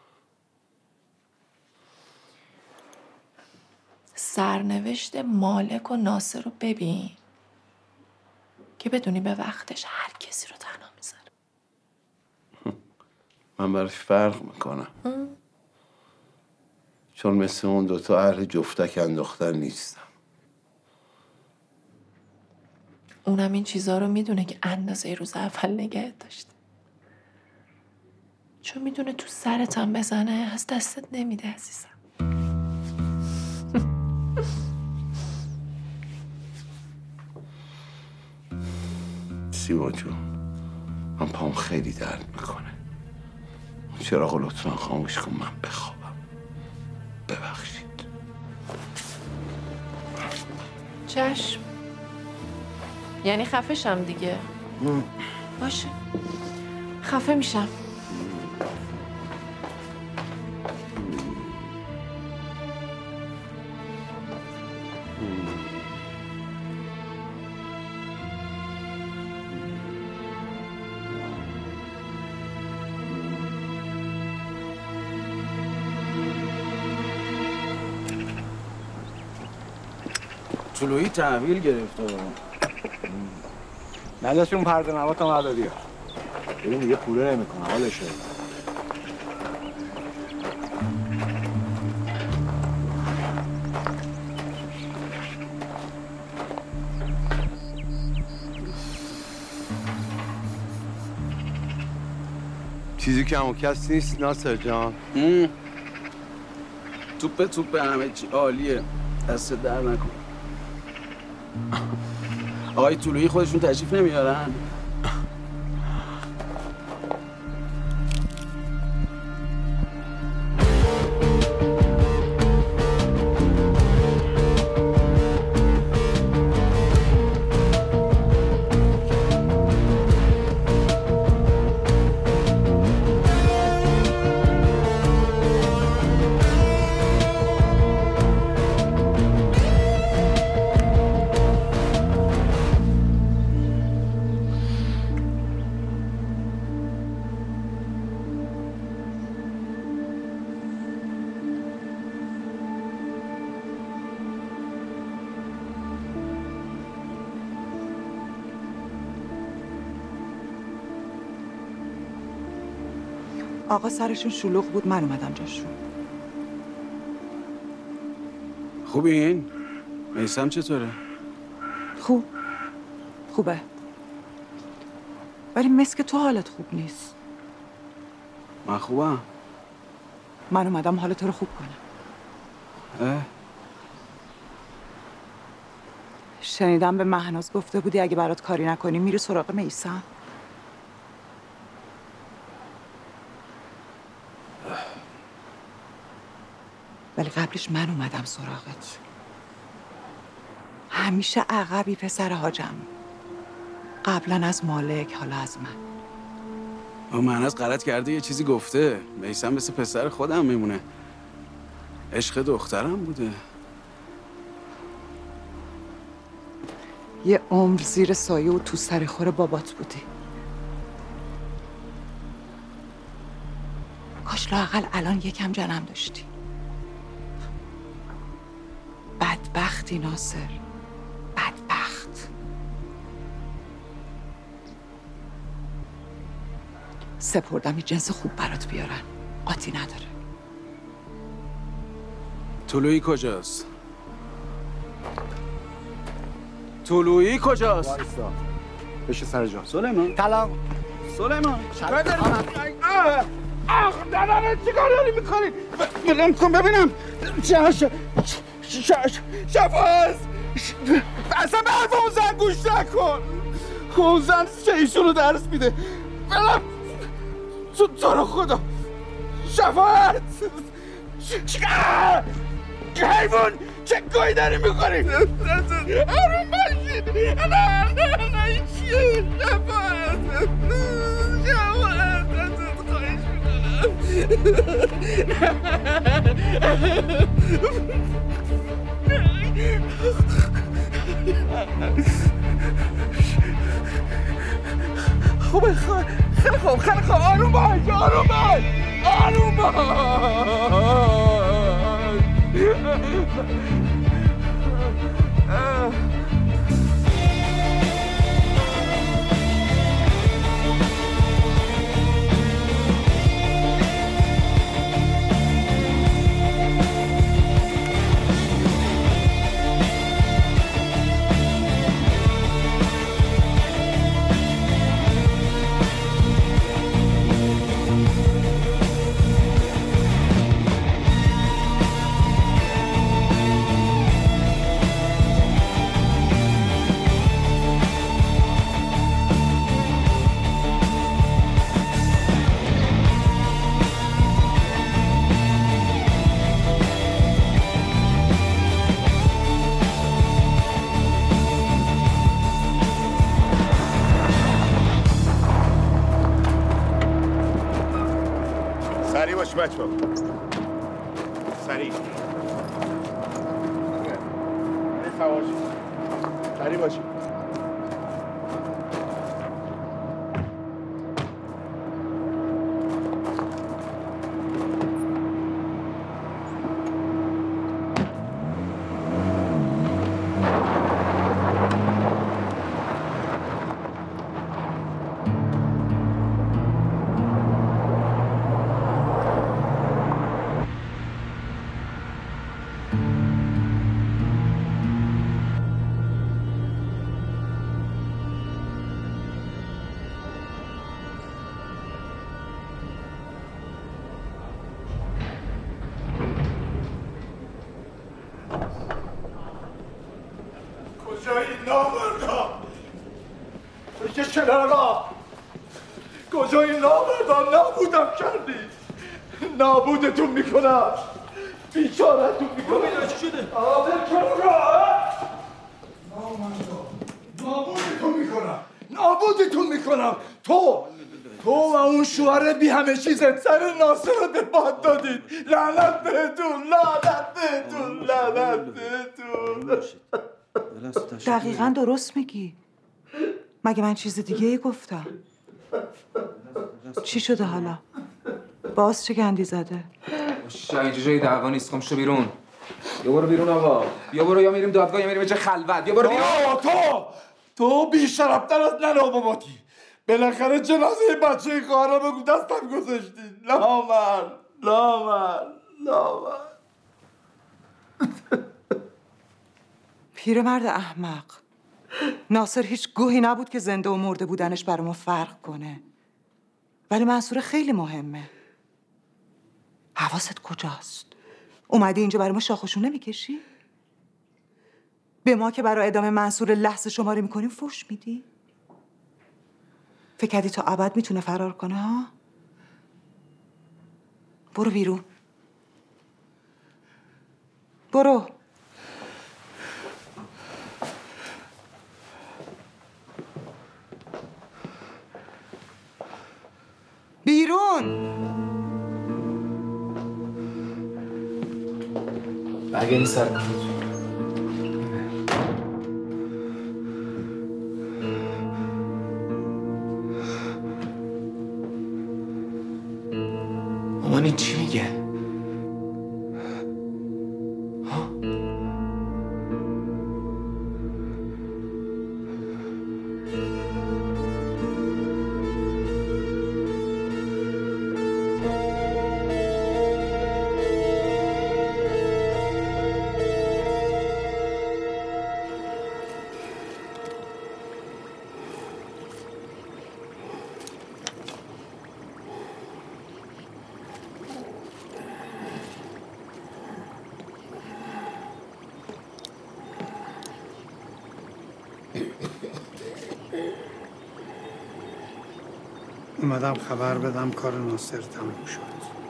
سرنوشت مالک و ناصر رو ببین که بدونی به وقتش هر کسی رو تنها میذاره. من براش فرق میکنم. چون مثل اون دوتا اهل جفتک انداختن نیستم. اونم این چیزا رو میدونه که اندازه روز اول نگهت داشته. چون میدونه تو سرتم بزنه از دستت نمیده عزیزم. سیما جون، من پام خیلی درد میکنه. چراغ لطفا خاموش کن، من بخوابم. ببخشید. چشم. یعنی خفه شم دیگه. باشه، خفه میشم. طلوعی تحویل گرفته. نداشت اون پرده نوات هم ندادی ها. ببین دیگه پوله نمیکنه حالشه. چیزی که همون کس نیست ناصر جان. توپه توپه همه چی عالیه. دست در نکن. آقای طلوعی خودشون تشریف نمیارن؟ آقا سرشون شلوغ بود، من اومدم جاشون. خوبین؟ میثم چطوره؟ خوب خوبه، ولی مسک تو حالت خوب نیست. من خوبم. من اومدم حال تو رو خوب کنم. اه؟ شنیدم به مهناز گفته بودی اگه برات کاری نکنی میری سراغ میثم. ولی قبلش من اومدم سراغت. همیشه عقبی پسر حاجم. قبلا از مالک، حالا از من. مهناز غلط کرده یه چیزی گفته. میثم مثل پسر خودم میمونه. عشق دخترم بوده. یه عمر زیر سایه و تو سر خور بابات بودی. کاش لااقل الان یکم جنم داشتی. بدبختی ناصر، بدبخت. سپردم یه جنس خوب برات بیارن، قاطی نداره. طلوعی کجاست؟ طلوعی کجاست؟ وایسا بشه سر جان. سلیمان طلاق سلیمان چیکار داری؟ آخ دادن چیکار داری میکنی؟ بگم کن ببینم. چش چش شفاز اصلا به حرف اون زن گوش نکن. اون زن چه ایشونو درس میده. بلم تو تو رو خدا شفاز چیکار حیوان چه گوی داری میکنی؟ آروم باشید. نه نه نه این چیه؟ شفاز شفاز ازت خواهش خوبه خیلی خوب خیلی خوب آروم باش آروم باش آروم باش. بچه ها سریع سوار شید سریع باشید کجایی نامردا؟ بکش کنار آقا کجایی نامردا؟ نابودم کردی نابودتون میکنم بیچارتون میکنم چی شده؟ آقا بکن آقا نامردا نابودتون میکنم نابودتون میکنم تو تو و اون شوهر بی همه چیزت سر ناصر رو به باد دادید لعنت بهتون لعنت بهتون لعنت بهتون دقیقا درست میگی مگه من چیز دیگه ای گفتم چی شده حالا؟ باز چه گندی زده؟ اینجا جای دعوا نیست خم شو بیرون بیا برو بیرون آقا بیا برو یا میریم دادگاه یا میریم چه خلوت بیا برو بیرون تو تو بی‌شرف‌تر از ننه باباتی بالاخره جنازه بچه خواهرم بگو دستم گذاشتین لامر لامر لامر پیرمرد احمق ناصر هیچ گوهی نبود که زنده و مرده بودنش برای ما فرق کنه ولی منصور خیلی مهمه حواست کجاست؟ اومدی اینجا برای ما شاخشونه میکشی؟ به ما که برای ادامه منصور لحظه شماری میکنیم فوش میدی؟ فکر کردی تا ابد میتونه فرار کنه ها؟ برو بیرون برو بیرون برگردی سر کنید مامان این چی میگه؟ اومدم خبر بدم کار ناصر تموم شد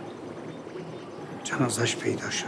جنازش پیدا شده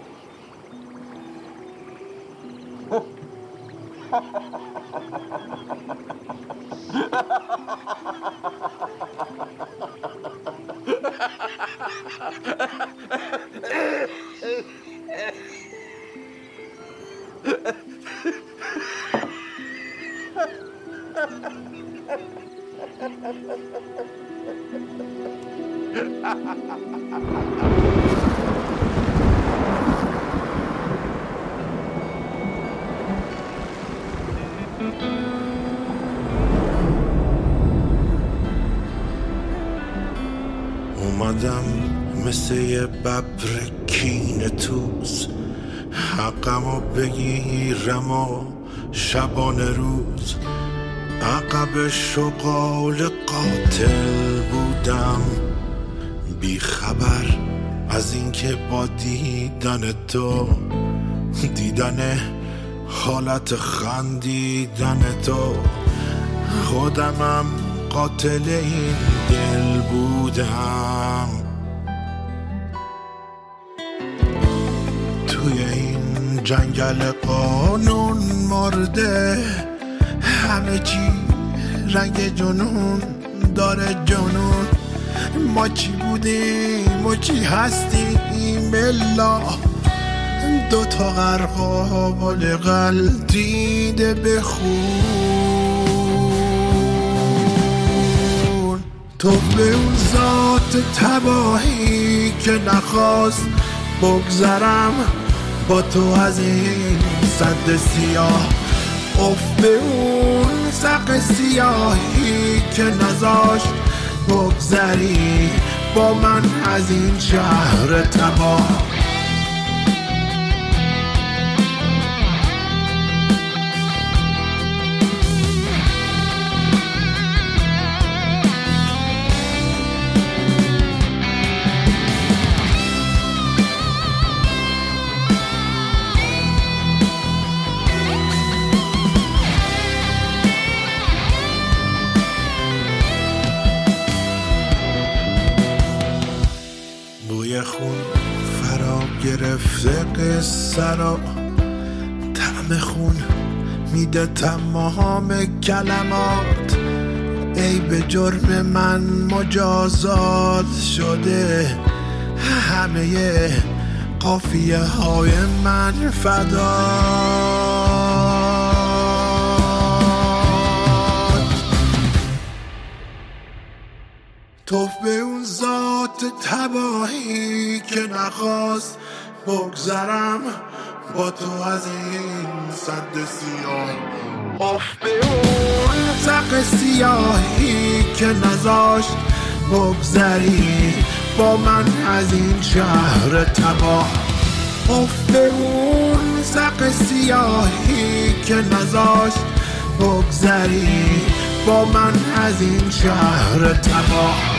اومدم مثل یه ببر کینه توز حقمو بگیرم و شبانه روز عقب شغال قاتل بودم بی خبر از اینکه با دیدن تو دیدن حالت خندیدن تو خودمم قاتل این دل بودم توی این جنگل قانون مرده همه چی رنگ جنون داره جنون ما چی بودیم و چی هستیم الا دو تا غرقابل قل دیده بخون. تو به اون ذات تباهی که نخواست بگذرم با تو از این سد سیاه، اف به اون سق سیاهی که نذاشت بگذری با من از این شهر تباه. خون فرا گرفته قصه را، طعم خون میده تمام کلمات. ای به جرم من مجازات شده همه قافیه های من فدات. توف به اون ذات تباهی که نخواست بگذرم با تو از این سد سیاه، اف به اون سق سیاهی که نذاشت بگذری با من از این شهر تباه. اف به اون سق سیاهی که نذاشت بگذری با من از این شهر تباه.